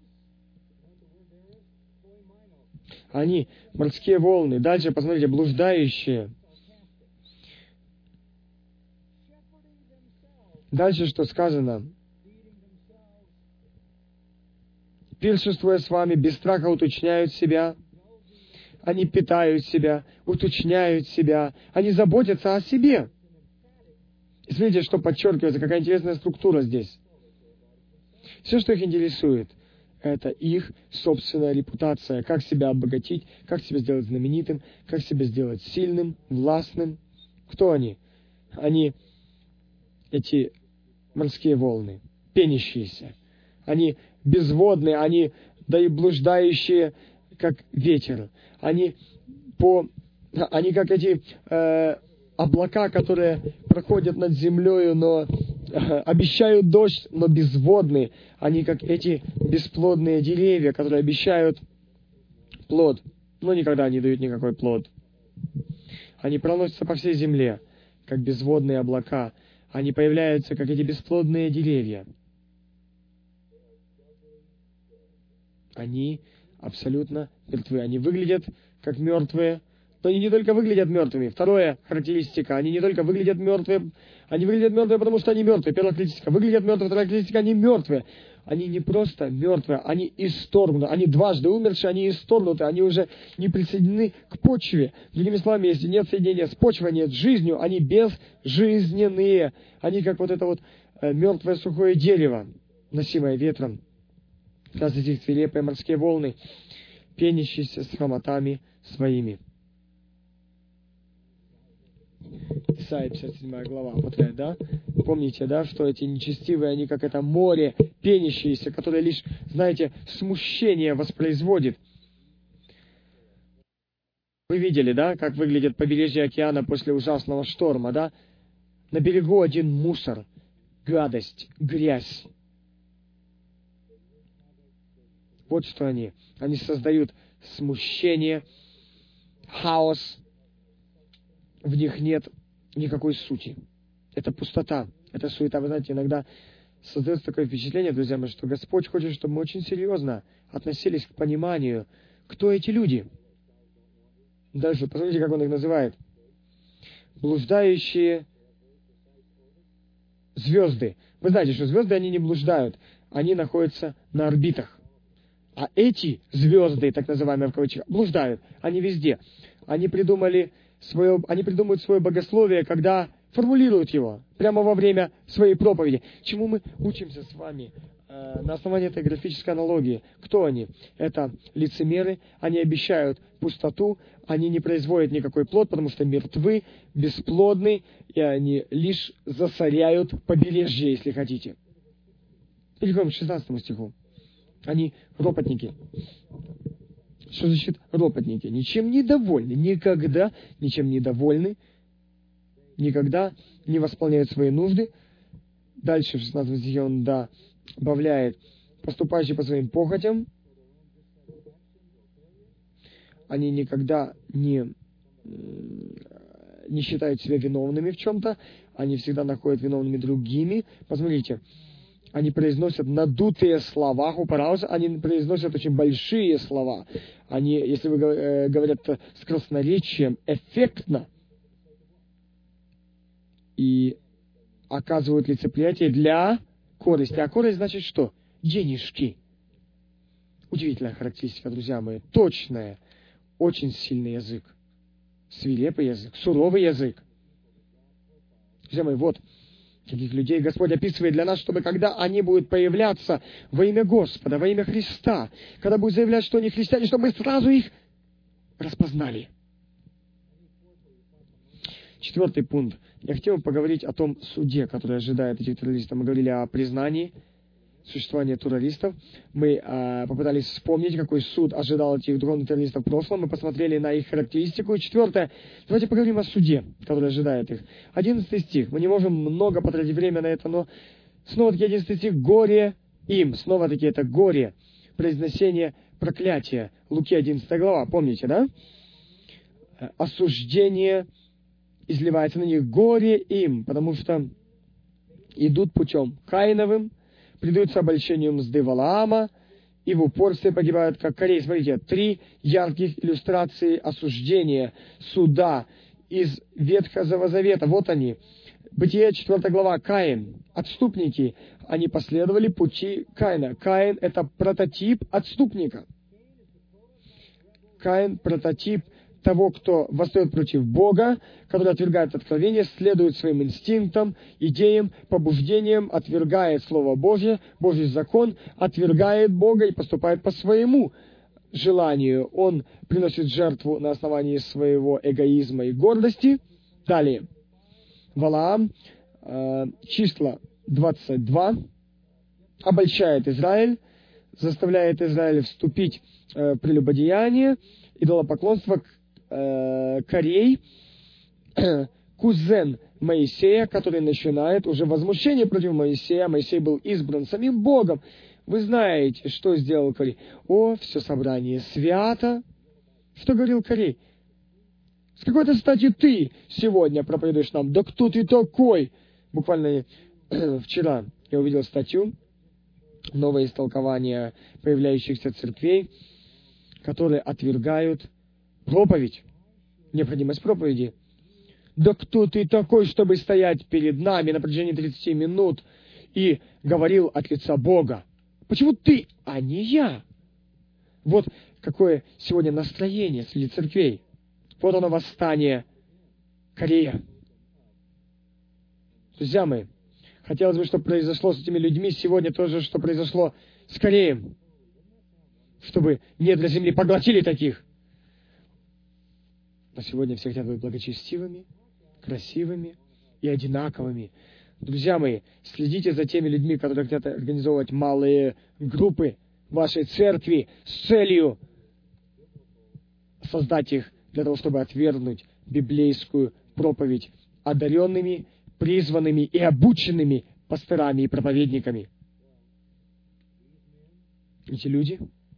Они морские волны. Дальше, посмотрите, блуждающие. Дальше что сказано? Пиршествуя с вами, без страха уточняют себя. Они питают себя, уточняют себя. Они заботятся о себе. И смотрите, что подчеркивается, какая интересная структура здесь. Все, что их интересует, это их собственная репутация. Как себя обогатить, как себя сделать знаменитым, как себя сделать сильным, властным. Кто они? Они эти морские волны, пенящиеся. Они безводные, они да и блуждающие, как ветер. Они как эти облака, которые проходят над землею, но обещают дождь, но безводные. Они как эти бесплодные деревья, которые обещают плод, но никогда не дают никакой плод. Они проносятся по всей земле, как безводные облака. Они появляются, как эти бесплодные деревья. Они абсолютно мертвы. Они выглядят как мертвые, Но они не только выглядят мертвыми. Вторая характеристика. Они не только выглядят мертвыми, они выглядят мертвыми, потому что они мертвые. Первая характеристика. Выглядят мертвые. Вторая характеристика. Они мертвые. Они не просто мертвые, они исторгнуты. Они дважды умершие, они исторгнуты. Они уже не присоединены к почве. Другими словами, если нет соединения с почвой, нет с жизнью, они безжизненные. Они как вот это вот мертвое сухое дерево, носимое ветром. Как эти свирепые морские волны, пенящиеся с хромотами своими. Исайя 57 глава, вот это, да? Помните, да, что эти нечестивые, они как это море, пенящиеся, которое лишь, знаете, смущение воспроизводит. Вы видели, да, как выглядит побережье океана после ужасного шторма, да? На берегу один мусор, гадость, грязь. Вот что они. Они создают смущение, хаос. В них нет никакой сути. Это пустота, это суета. Вы знаете, иногда создается такое впечатление, друзья мои, что Господь хочет, чтобы мы очень серьезно относились к пониманию, кто эти люди. Дальше, посмотрите, как он их называет. Блуждающие звезды. Вы знаете, что звезды, они не блуждают, они находятся на орбитах. А эти звезды, так называемые в кавычках, блуждают. Они везде. Они придумывают свое богословие, когда формулируют его прямо во время своей проповеди. Чему мы учимся с вами на основании этой графической аналогии? Кто они? Это лицемеры. Они обещают пустоту. Они не производят никакой плод, потому что мертвы, бесплодны, и они лишь засоряют побережье, если хотите. Переходим к 16 стиху. Они ропотники. Что значит ропотники? Ничем не довольны. Никогда ничем не довольны. Никогда не восполняют свои нужды. Дальше в 16 стихе он добавляет: поступающие по своим похотям. Они никогда не считают себя виновными в чем-то. Они всегда находят виновными другими. Посмотрите. Они произносят надутые слова, хупарауза, они произносят очень большие слова. Они, если вы говорят с красноречием, эффектно и оказывают лицеприятие для корысти. А корость значит что? Денежки. Удивительная характеристика, друзья мои. Точная, очень сильный язык. Свирепый язык, суровый язык. Друзья мои, вот таких людей Господь описывает для нас, чтобы когда они будут появляться во имя Господа, во имя Христа, когда будут заявлять, что они христиане, чтобы мы сразу их распознали. 4 пункт. Я хотел поговорить о том суде, который ожидает этих террористов. Мы говорили о признании существования террористов. Мы попытались вспомнить, какой суд ожидал этих духовных террористов в прошлом. Мы посмотрели на их характеристику. И 4. Давайте поговорим о суде, который ожидает их. 11 стих. Мы не можем много потратить время на это, но снова-таки 11 стих. Горе им. Снова-таки это горе. Произнесение проклятия. Луки 11 глава. Помните, да? Осуждение изливается на них. Горе им, потому что идут путем Каиновым, предаются обольщению мзды Валаама и в упорстве погибают, как корей. Смотрите, 3 ярких иллюстрации осуждения, суда из Ветхого Завета. Вот они. Бытие 4 глава. Каин. Отступники. Они последовали пути Каина. Каин — это прототип отступника. Каин — прототип того, кто восстает против Бога, который отвергает откровение, следует своим инстинктам, идеям, побуждениям, отвергает Слово Божье, Божий закон, отвергает Бога и поступает по своему желанию. Он приносит жертву на основании своего эгоизма и гордости. Далее. Валаам, числа 22, обольщает Израиль, заставляет Израиль вступить в прелюбодеяние, идолопоклонство. Корей, кузен Моисея, который начинает уже возмущение против Моисея. Моисей был избран самим Богом. Вы знаете, что сделал Корей? О, все собрание свято. Что говорил Корей? С какой-то стати ты сегодня проповедуешь нам? Да кто ты такой? Буквально вчера я увидел статью, новое истолкование появляющихся церквей, которые отвергают проповедь необходимость проповеди. Да кто ты такой, чтобы стоять перед нами на протяжении 30 минут и говорил от лица Бога? Почему ты, а не я? Вот какое сегодня настроение среди церквей. Вот оно восстание Корея. Друзья мои, хотелось бы, чтобы произошло с этими людьми сегодня то же, что произошло с Кореем. Чтобы недра земли поглотили таких. Но сегодня все хотят быть благочестивыми, красивыми и одинаковыми. Друзья мои, следите за теми людьми, которые хотят организовывать малые группы в вашей церкви с целью создать их для того, чтобы отвергнуть библейскую проповедь одаренными, призванными и обученными пастырами и проповедниками. Эти люди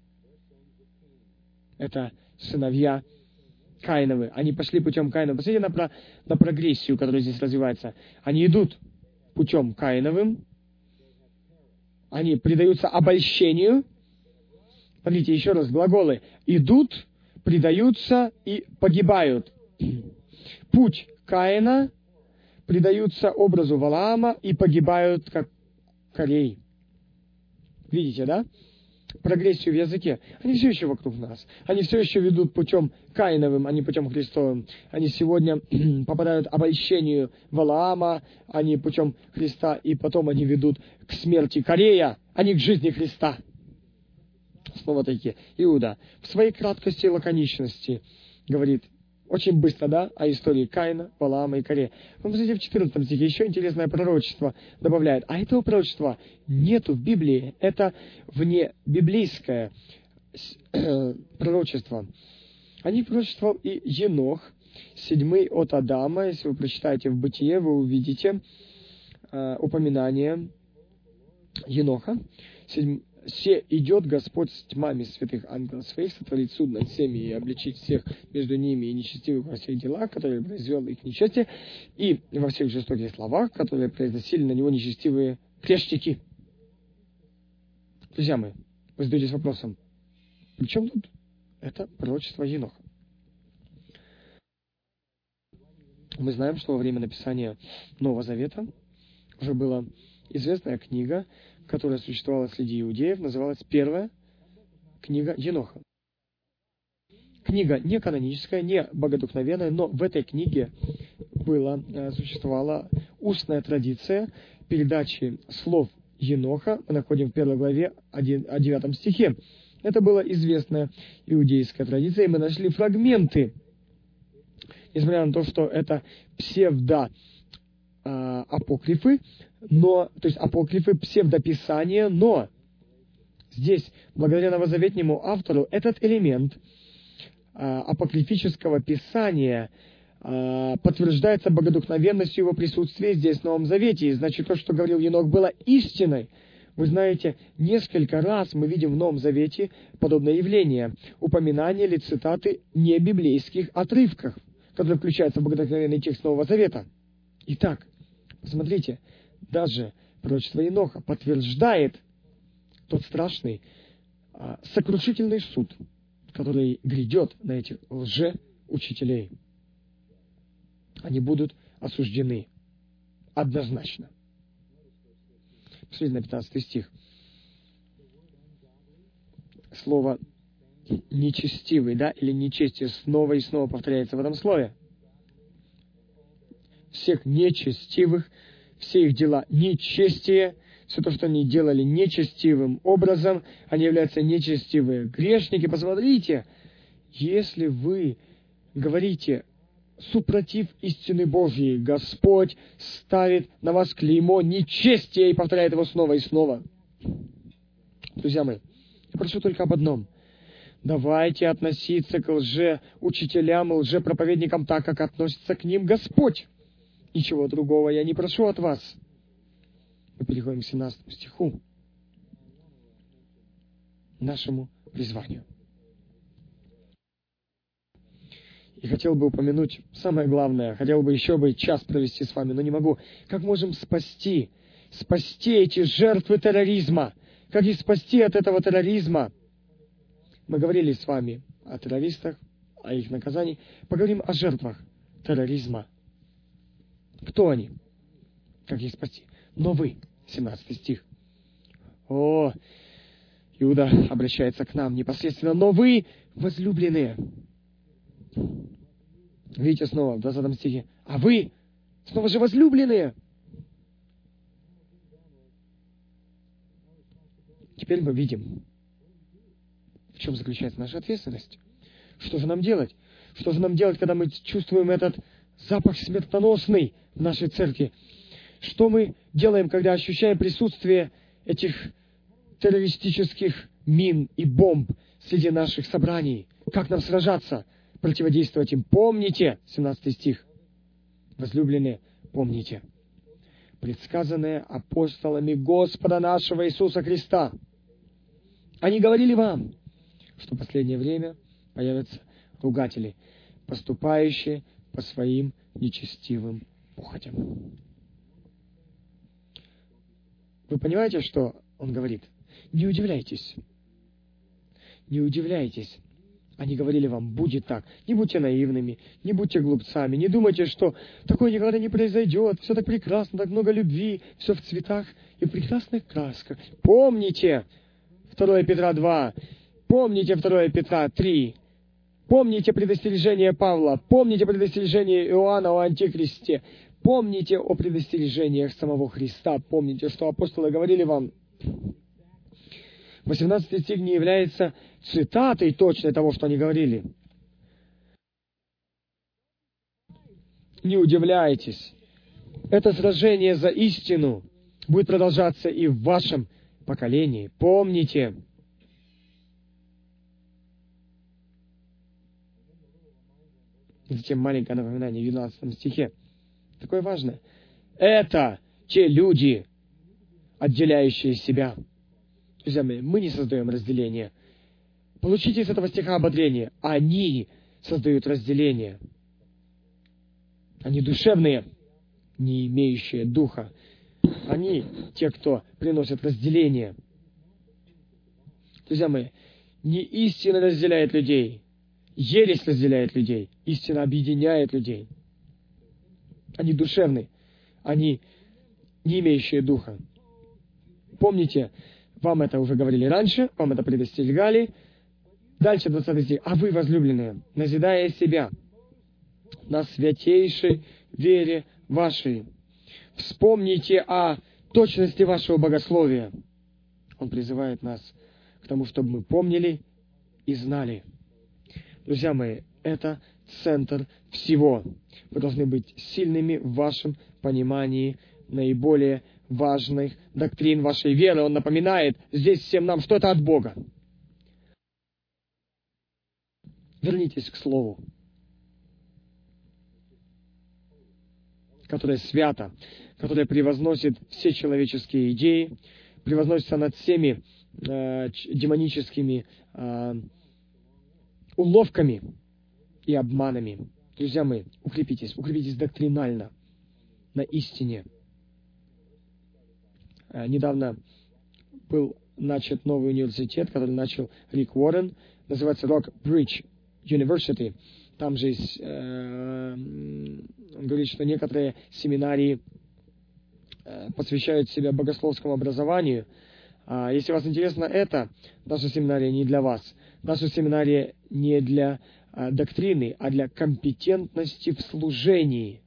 — это сыновья Каиновы. Они пошли путем Каинова. Посмотрите на прогрессию, которая здесь развивается. Они идут путем Каиновым. Они предаются обольщению. Смотрите, еще раз, глаголы. Идут, предаются и погибают. Путь Каина, предаются образу Валаама и погибают, как Корей. Видите, да? Прогрессию в языке. Они все еще вокруг нас. Они все еще ведут путем Каиновым, а не путем Христовым. Они сегодня попадают к обольщению Валаама, они путем Христа, и потом они ведут к смерти Корея, а не к жизни Христа. Снова-таки, Иуда в своей краткости и лаконичности говорит очень быстро, да, о истории Каина, Валаама и Корея. Но посмотрите, в 14 стихе еще интересное пророчество добавляет. А этого пророчества нету в Библии. Это внебиблейское пророчество. О них пророчествовал и Енох, 7 от Адама. Если вы прочитаете в Бытие, вы увидите упоминание Еноха. «Се идет Господь с тьмами святых ангелов своих, сотворить суд над всеми и обличить всех между ними и нечестивых во всех делах, которые произвел их нечестие, и во всех жестоких словах, которые произносили на него нечестивые грешники». Друзья мои, вы задаетесь вопросом, при чем тут это пророчество Еноха? Мы знаем, что во время написания Нового Завета уже была известная книга, которая существовала среди иудеев, называлась Первая книга Еноха. Книга не каноническая, не богодухновенная, но в этой книге существовала устная традиция передачи слов Еноха. Мы находим в 1 главе 9 стихе. Это была известная иудейская традиция, и мы нашли фрагменты, несмотря на то, что это псевдоапокрифы, то есть апокрифы, псевдописания, но здесь, благодаря новозаветнему автору, этот элемент апокрифического писания подтверждается богодухновенностью его присутствия здесь, в Новом Завете. И значит, то, что говорил Енох, было истиной. Вы знаете, несколько раз мы видим в Новом Завете подобное явление, упоминания или цитаты небиблейских отрывках, которые включаются в богодухновенный текст Нового Завета. Итак, посмотрите, даже пророчество Еноха подтверждает тот страшный, сокрушительный суд, который грядет на этих лжеучителей. Они будут осуждены однозначно. Посмотрите на 15 стих. Слово «нечестивый», да, или «нечестие» снова и снова повторяется в этом слове. Всех нечестивых, все их дела нечестие, все то, что они делали нечестивым образом, они являются нечестивые грешники. Посмотрите, если вы говорите супротив истины Божьей, Господь ставит на вас клеймо нечестия и повторяет его снова и снова. Друзья мои, я прошу только об одном. Давайте относиться к лжеучителям и лжепроповедникам так, как относится к ним Господь. Ничего другого я не прошу от вас. Мы переходим к 17 стиху, нашему призванию. И хотел бы упомянуть самое главное, хотел бы еще час провести с вами, но не могу. Как можем спасти эти жертвы терроризма? Как их спасти от этого терроризма? Мы говорили с вами о террористах, о их наказании. Поговорим о жертвах терроризма. Кто они? Как их спасти? Но вы, 17 стих. О, Иуда обращается к нам непосредственно. Но вы, возлюбленные. Видите снова в 20 стихе. А вы, снова же возлюбленные. Теперь мы видим, в чем заключается наша ответственность. Что же нам делать? Что же нам делать, когда мы чувствуем этот запах смертоносный в нашей церкви? Что мы делаем, когда ощущаем присутствие этих террористических мин и бомб среди наших собраний? Как нам сражаться, противодействовать им? Помните, 17 стих, возлюбленные, помните, предсказанное апостолами Господа нашего Иисуса Христа. Они говорили вам, что в последнее время появятся ругатели, поступающие по своим нечестивым похотям. Вы понимаете, что он говорит? Не удивляйтесь. Не удивляйтесь. Они говорили вам, будет так. Не будьте наивными, не будьте глупцами, не думайте, что такое никогда не произойдет. Все так прекрасно, так много любви, все в цветах и в прекрасных красках. Помните 2 Петра 2, помните 2 Петра 3, помните предостережение Павла, помните предостережение Иоанна о Антихристе, помните о предостережениях самого Христа, помните, что апостолы говорили вам. 18 стих не является цитатой точной того, что они говорили. Не удивляйтесь. Это сражение за истину будет продолжаться и в вашем поколении. Помните. Затем маленькое напоминание в 12 стихе. Такое важное. Это те люди, отделяющие себя. Друзья мои, мы не создаем разделение. Получите из этого стиха ободрение. Они создают разделение. Они душевные, не имеющие духа. Они те, кто приносят разделение. Друзья мои, не истина разделяет людей. Ересь разделяет людей. Истина объединяет людей. Они душевные. Они не имеющие духа. Помните, вам это уже говорили раньше, вам это предостерегали. Дальше 20 стих. А вы, возлюбленные, назидая себя на святейшей вере вашей, вспомните о точности вашего богословия. Он призывает нас к тому, чтобы мы помнили и знали. Друзья мои, это центр всего. Вы должны быть сильными в вашем понимании наиболее важных доктрин вашей веры. Он напоминает здесь всем нам, что это от Бога. Вернитесь к Слову, которое свято, которое превозносит все человеческие идеи, превозносится над всеми демоническими уловками и обманами. Друзья мои, укрепитесь доктринально на истине. Недавно был начат новый университет, который начал Рик Уоррен, называется Rock Bridge University. Там же есть, он говорит, что некоторые семинарии посвящают себя богословскому образованию. Если вас интересно это, наша семинария не для вас. Наша семинария не для доктрины, а для компетентности в служении.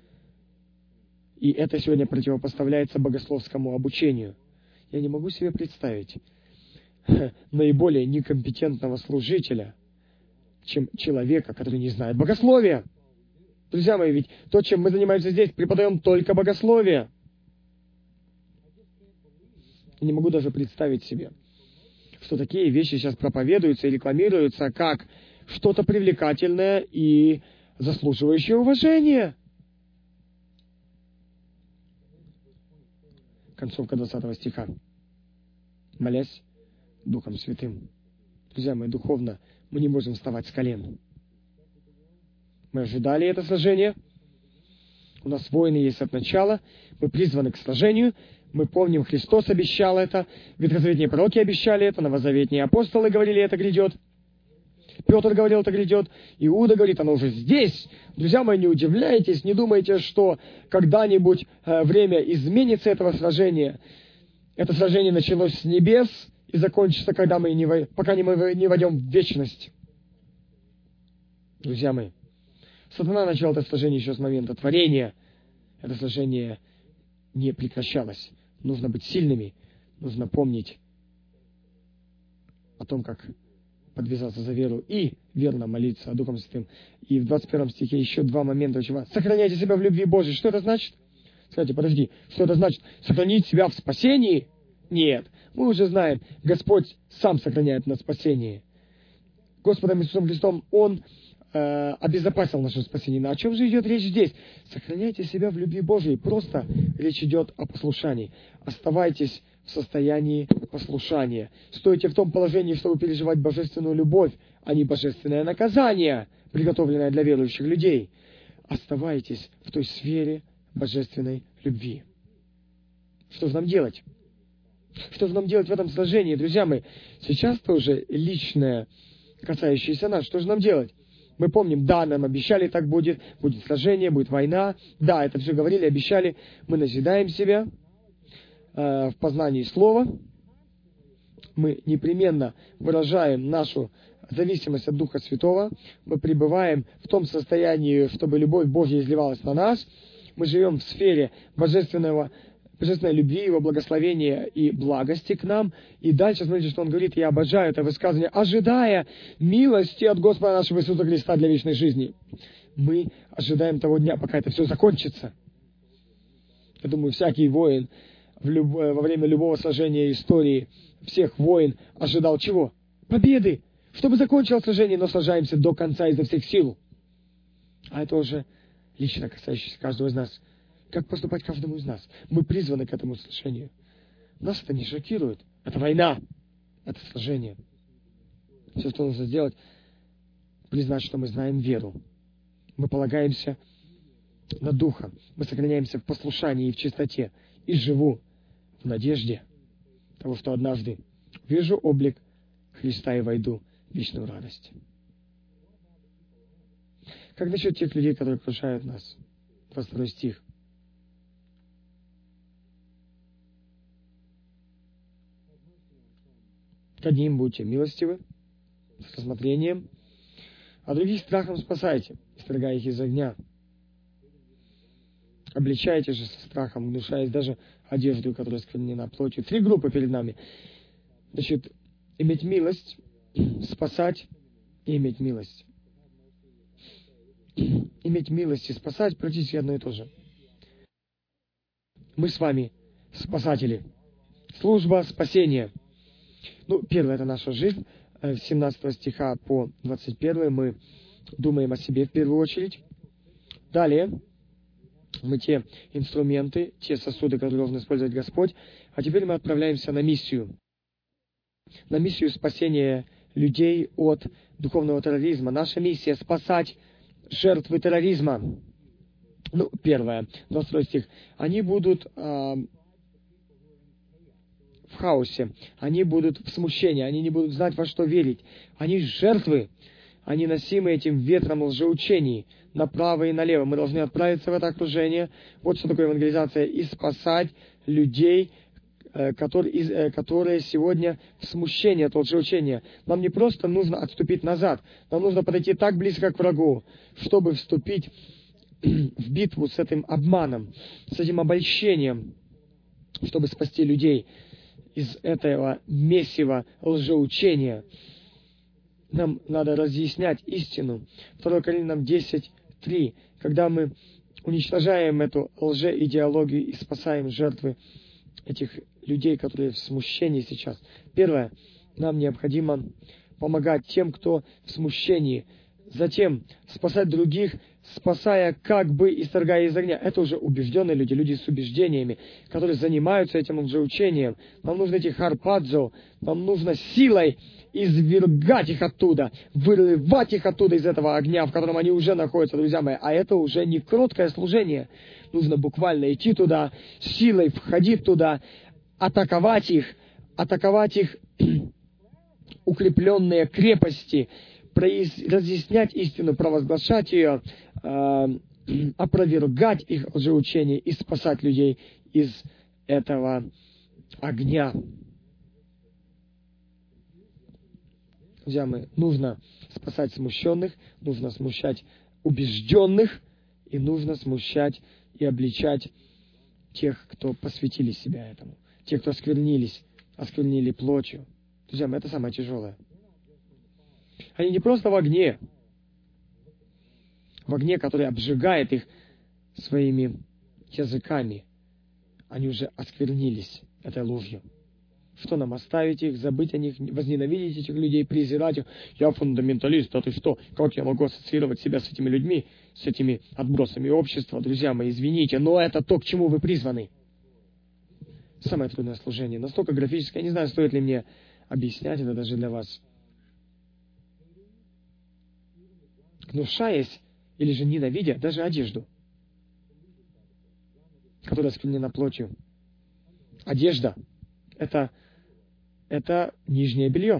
И это сегодня противопоставляется богословскому обучению. Я не могу себе представить наиболее некомпетентного служителя, чем человека, который не знает богословия. Друзья мои, ведь то, чем мы занимаемся здесь, преподаем только богословие. Я не могу даже представить себе, что такие вещи сейчас проповедуются и рекламируются как что-то привлекательное и заслуживающее уважения. Концовка 20 стиха. Молясь Духом Святым. Друзья мои, духовно мы не можем вставать с колен. Мы ожидали это сражение. У нас войны есть от начала. Мы призваны к сражению. Мы помним, Христос обещал это. Ветхозаветные пророки обещали это. Новозаветные апостолы говорили, это грядет. Петр говорил, это грядет. Иуда говорит, оно уже здесь. Друзья мои, не удивляйтесь, не думайте, что когда-нибудь время изменится этого сражения. Это сражение началось с небес и закончится, когда пока не войдем в вечность. Друзья мои, сатана начал это сражение еще с момента творения. Это сражение не прекращалось. Нужно быть сильными, нужно помнить о том, как подвязаться за веру и верно молиться о Духом Святым. И в 21 стихе еще два момента очень важных. Сохраняйте себя в любви Божьей. Что это значит? Скажите, подожди, что это значит? Сохранить себя в спасении? Нет. Мы уже знаем, Господь сам сохраняет нас в спасении. Господом Иисусом Христом Он обезопасил наше спасение. Но о чем же идет речь здесь? Сохраняйте себя в любви Божьей. Просто речь идет о послушании. Оставайтесь в состоянии послушания. Стойте в том положении, чтобы переживать божественную любовь, а не божественное наказание, приготовленное для верующих людей. Оставайтесь в той сфере божественной любви. Что же нам делать? Что же нам делать в этом сражении, друзья мои? Сейчас тоже личное, касающееся нас. Что же нам делать? Мы помним, да, нам обещали, так будет сражение, будет война. Да, это все говорили, обещали. Мы назидаем себя в познании Слова. Мы непременно выражаем нашу зависимость от Духа Святого. Мы пребываем в том состоянии, чтобы любовь Божья изливалась на нас. Мы живем в сфере божественной любви, Его благословения и благости к нам. И дальше, смотрите, что Он говорит, я обожаю это высказывание, ожидая милости от Господа нашего Иисуса Христа для вечной жизни. Мы ожидаем того дня, пока это все закончится. Я думаю, всякий воин во время любого сражения истории, всех войн ожидал чего? Победы! Чтобы закончилось сражение, но сражаемся до конца изо всех сил. А это уже лично касающееся каждого из нас. Как поступать каждому из нас? Мы призваны к этому сражению. Нас это не шокирует. Это война. Это сражение. Все, что нужно сделать, признать, что мы знаем веру. Мы полагаемся на Духа. Мы сохраняемся в послушании и в чистоте. И живу в надежде того, что однажды вижу облик Христа и войду в вечную радость. Как насчет тех людей, которые окружают нас? 22 стих. К одним будьте милостивы, с рассмотрением, а других страхом спасайте, исторгая их из огня. Обличайте же со страхом, гнушаясь даже одежду, которая сквернена плотью. 3 группы перед нами. Значит, иметь милость, спасать и иметь милость. Иметь милость и спасать практически одно и то же. Мы с вами спасатели. Служба спасения. Первое — это наша жизнь. С 17 стиха по 21 мы думаем о себе в первую очередь. Далее мы те инструменты, те сосуды, которые должен использовать Господь. А теперь мы отправляемся на миссию. На миссию спасения людей от духовного терроризма. Наша миссия — спасать жертвы терроризма. Первое, 22 стих. Они будут в хаосе, они будут в смущении, они не будут знать, во что верить. Они жертвы, они носимы этим ветром лжеучений направо и налево. Мы должны отправиться в это окружение. Вот что такое евангелизация. И спасать людей, которые сегодня в смущении от лжеучения. Нам не просто нужно отступить назад, нам нужно подойти так близко к врагу, чтобы вступить в битву с этим обманом, с этим обольщением, чтобы спасти людей из этого месива лжеучения. Нам надо разъяснять истину. 2 Коринфянам 10:3. Когда мы уничтожаем эту лжеидеологию и спасаем жертвы этих людей, которые в смущении сейчас. Первое, нам необходимо помогать тем, кто в смущении. Затем спасать других, спасая, как бы исторгая из огня. Это уже убежденные люди, люди с убеждениями, которые занимаются этим лжеучением. Нам нужно этих харпаджо, нам нужно силой извергать их оттуда, вырывать их оттуда из этого огня, в котором они уже находятся, друзья мои. А это уже не кроткое служение. Нужно буквально идти туда, силой входить туда, атаковать их укрепленные крепости, разъяснять истину, провозглашать ее, опровергать их лжеучение и спасать людей из этого огня. Друзья мои, нужно спасать смущенных, нужно смущать убежденных, и нужно смущать и обличать тех, кто посвятили себя этому, тех, кто осквернили плотью. Друзья мои, это самое тяжелое. Они не просто в огне, который обжигает их своими языками. Они уже осквернились этой ложью. Что нам, оставить их, забыть о них, возненавидеть этих людей, презирать их? Я фундаменталист, а ты что? Как я могу ассоциировать себя с этими людьми, с этими отбросами общества? Друзья мои, извините, но это то, к чему вы призваны. Самое трудное служение, настолько графическое, я не знаю, стоит ли мне объяснять это даже для вас. Гнушаясь или же ненавидя даже одежду, которая осквернена плотью. Одежда — это нижнее белье.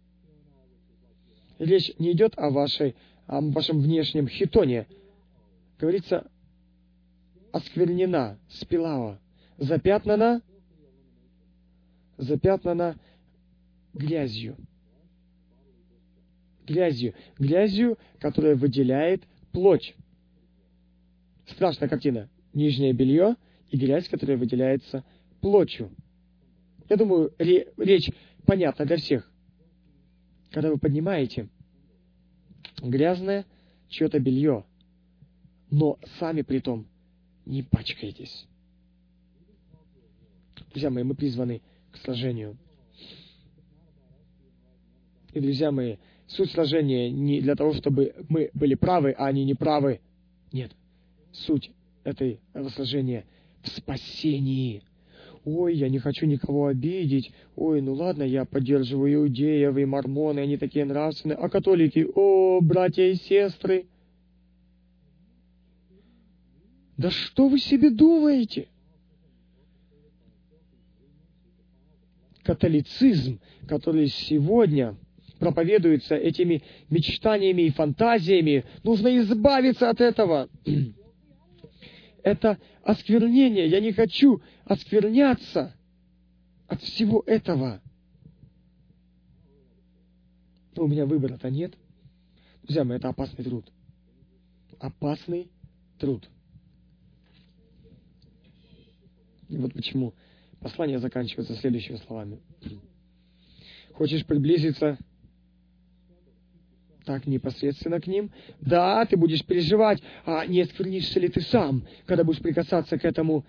Речь не идет о вашем внешнем хитоне. Говорится, осквернена, спилава, запятнана грязью. Грязью, которая выделяет плоть. Страшная картина. Нижнее белье и грязь, которая выделяется плотью. Я думаю, речь понятна для всех. Когда вы поднимаете грязное чье-то белье, но сами при том не пачкаетесь. Друзья мои, мы призваны к сражению. И, друзья мои, суть сражения не для того, чтобы мы были правы, а они не правы. Нет. Суть этого сражения в спасении. Ой, я не хочу никого обидеть. Ой, ну ладно, я поддерживаю иудеев и мормоны, они такие нравственные. А католики, о, братья и сестры. Да что вы себе думаете? Католицизм, который сегодня проповедуется этими мечтаниями и фантазиями, нужно избавиться от этого. Это осквернение. Я не хочу оскверняться от всего этого. Но у меня выбора-то нет. Друзья мои, это опасный труд. Опасный труд. И вот почему послание заканчивается следующими словами. Хочешь приблизиться так непосредственно к ним? Да, ты будешь переживать, а не осквернишься ли ты сам, когда будешь прикасаться к этому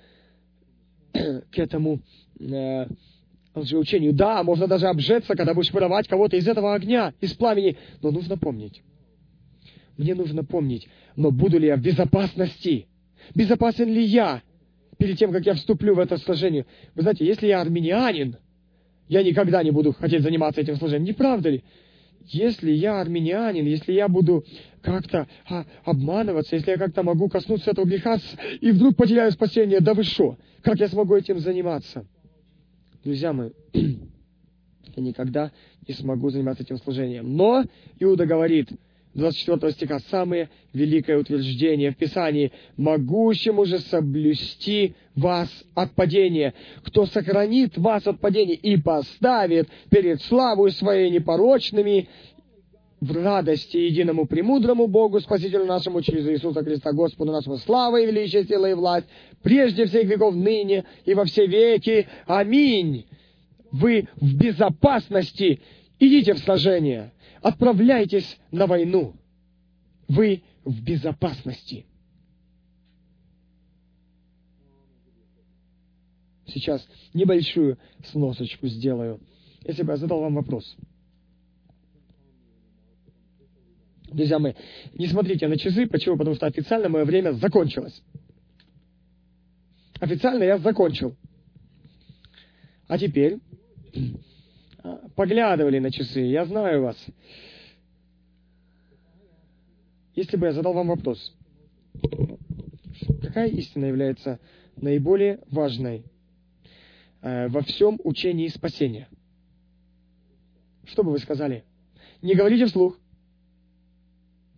лжеучению? Да, можно даже обжеться, когда будешь вырывать кого-то из этого огня, из пламени. Но нужно помнить. Мне нужно помнить, но буду ли я в безопасности? Безопасен ли я перед тем, как я вступлю в это служение? Вы знаете, если я армянин, я никогда не буду хотеть заниматься этим служением. Не правда ли? Если я армянин, если я буду как-то обманываться, если я как-то могу коснуться этого греха и вдруг потеряю спасение, да вы что? Как я смогу этим заниматься? Друзья мои, я никогда не смогу заниматься этим служением. Но Иуда говорит, 24 стиха, самое великое утверждение в Писании: «Могущему же соблюсти вас от падения, кто сохранит вас от падения и поставит перед славою своей непорочными в радости единому премудрому Богу, Спасителю нашему, через Иисуса Христа, Господу нашему, слава и величие, сила и власть, прежде всех веков, ныне и во все веки. Аминь». Вы в безопасности. Идите в сражение. Отправляйтесь на войну. Вы в безопасности. Сейчас небольшую сносочку сделаю. Если бы я задал вам вопрос. Друзья мои, не смотрите на часы. Почему? Потому что официально мое время закончилось. Официально я закончил. А теперь поглядывали на часы. Я знаю вас. Если бы я задал вам вопрос, какая истина является наиболее важной во всем учении спасения? Что бы вы сказали? Не говорите вслух.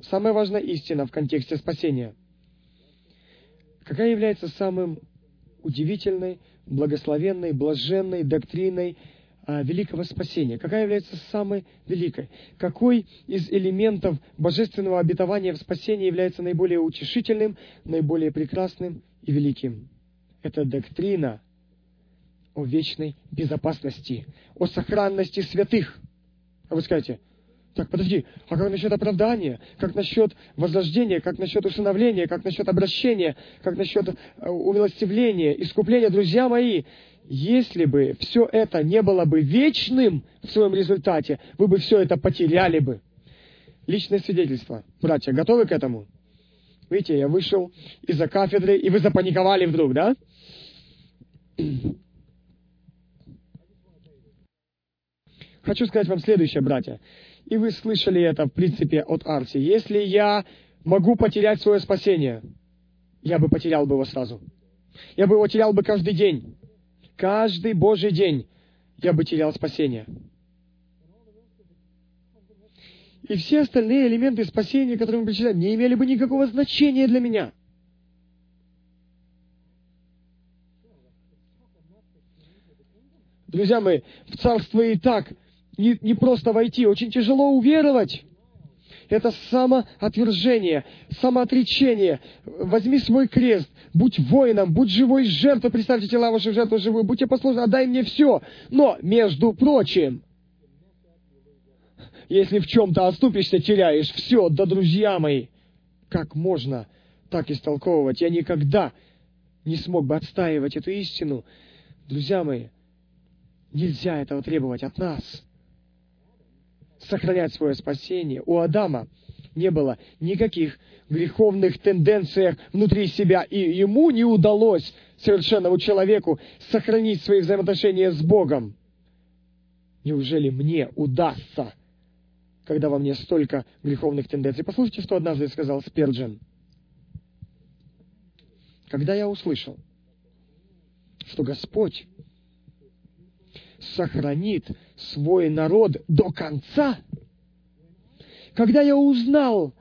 самая важная истина в контексте спасения. Какая является самым удивительной, благословенной, блаженной доктриной великого спасения? Какая является самой великой? Какой из элементов божественного обетования в спасении является наиболее утешительным, наиболее прекрасным и великим? Это доктрина о вечной безопасности, о сохранности святых. А вы скажете: так, подожди, а как насчет оправдания? Как насчет возрождения? Как насчет усыновления? Как насчет обращения? Как насчет умилостивления, искупления? Друзья мои, если бы все это не было бы вечным в своем результате, вы бы все это потеряли бы. Личное свидетельство. Братья, готовы к этому? Видите, я вышел из-за кафедры, и вы запаниковали вдруг, да? Хочу сказать вам следующее, братья. И вы слышали это, в принципе, от Арси. Если я могу потерять свое спасение, я бы потерял бы его сразу. Я бы его терял бы каждый день. Каждый Божий день я бы терял спасение. И все остальные элементы спасения, которые мы перечисляем, не имели бы никакого значения для меня. Друзья мои, в Царство и так не просто войти, очень тяжело уверовать. Это самоотвержение, самоотречение. Возьми свой крест, будь воином, будь живой жертвой, представьте тела ваших жертв живую, будьте послушны, отдай мне все. Но, между прочим, если в чем-то оступишься, теряешь все. Да, друзья мои, как можно так истолковывать? Я никогда не смог бы отстаивать эту истину. Друзья мои, нельзя этого требовать от нас. Сохранять свое спасение. У Адама не было никаких греховных тенденций внутри себя, и ему не удалось, совершенному человеку, сохранить свои взаимоотношения с Богом. Неужели мне удастся, когда во мне столько греховных тенденций? Послушайте, что однажды сказал Спирджен. Когда я услышал, что Господь сохранит свой народ до конца, когда я узнал,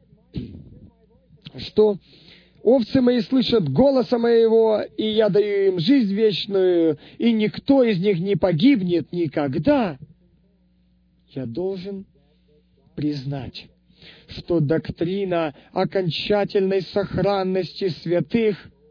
что овцы мои слышат голоса моего, и я даю им жизнь вечную, и никто из них не погибнет никогда, я должен признать, что доктрина окончательной сохранности святых —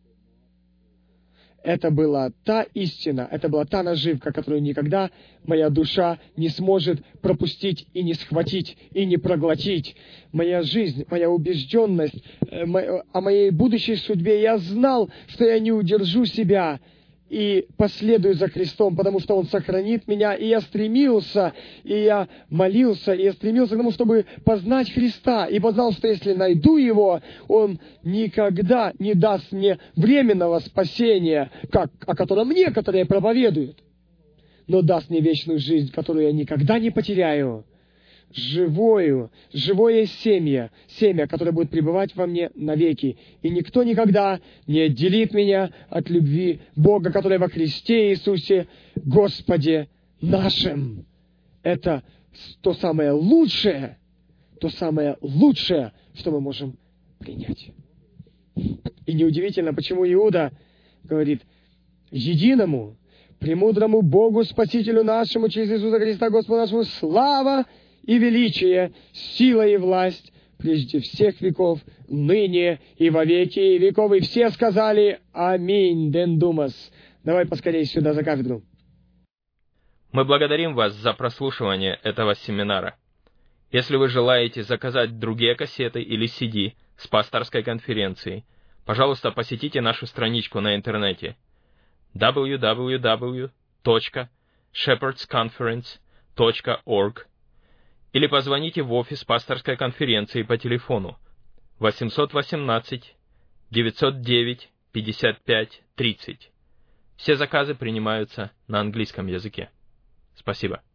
это была та истина, это была та наживка, которую никогда моя душа не сможет пропустить и не схватить, и не проглотить. Моя жизнь, моя убежденность о моей будущей судьбе, я знал, что я не удержу себя и последую за Христом, потому что Он сохранит меня. И я стремился, и я молился, и я стремился к тому, чтобы познать Христа. И познал, что если найду Его, Он никогда не даст мне временного спасения, о котором некоторые проповедуют, но даст мне вечную жизнь, которую я никогда не потеряю. Живое семя, которое будет пребывать во мне навеки. И никто никогда не отделит меня от любви Бога, которая во Христе Иисусе, Господе нашим. Это то самое лучшее, что мы можем принять. И неудивительно, почему Иуда говорит: единому, премудрому Богу, Спасителю нашему, через Иисуса Христа, Господа нашему, слава и величие, сила и власть прежде всех веков, ныне и во веки веков. И все сказали: аминь, ден думас. Давай поскорее сюда за кафедру.
Мы благодарим вас за прослушивание этого семинара. Если вы желаете заказать другие кассеты или CD с пасторской конференцией, пожалуйста, посетите нашу страничку на интернете www.shepherdsconference.org или позвоните в офис пасторской конференции по телефону 818 909 55 30. Все заказы принимаются на английском языке. Спасибо.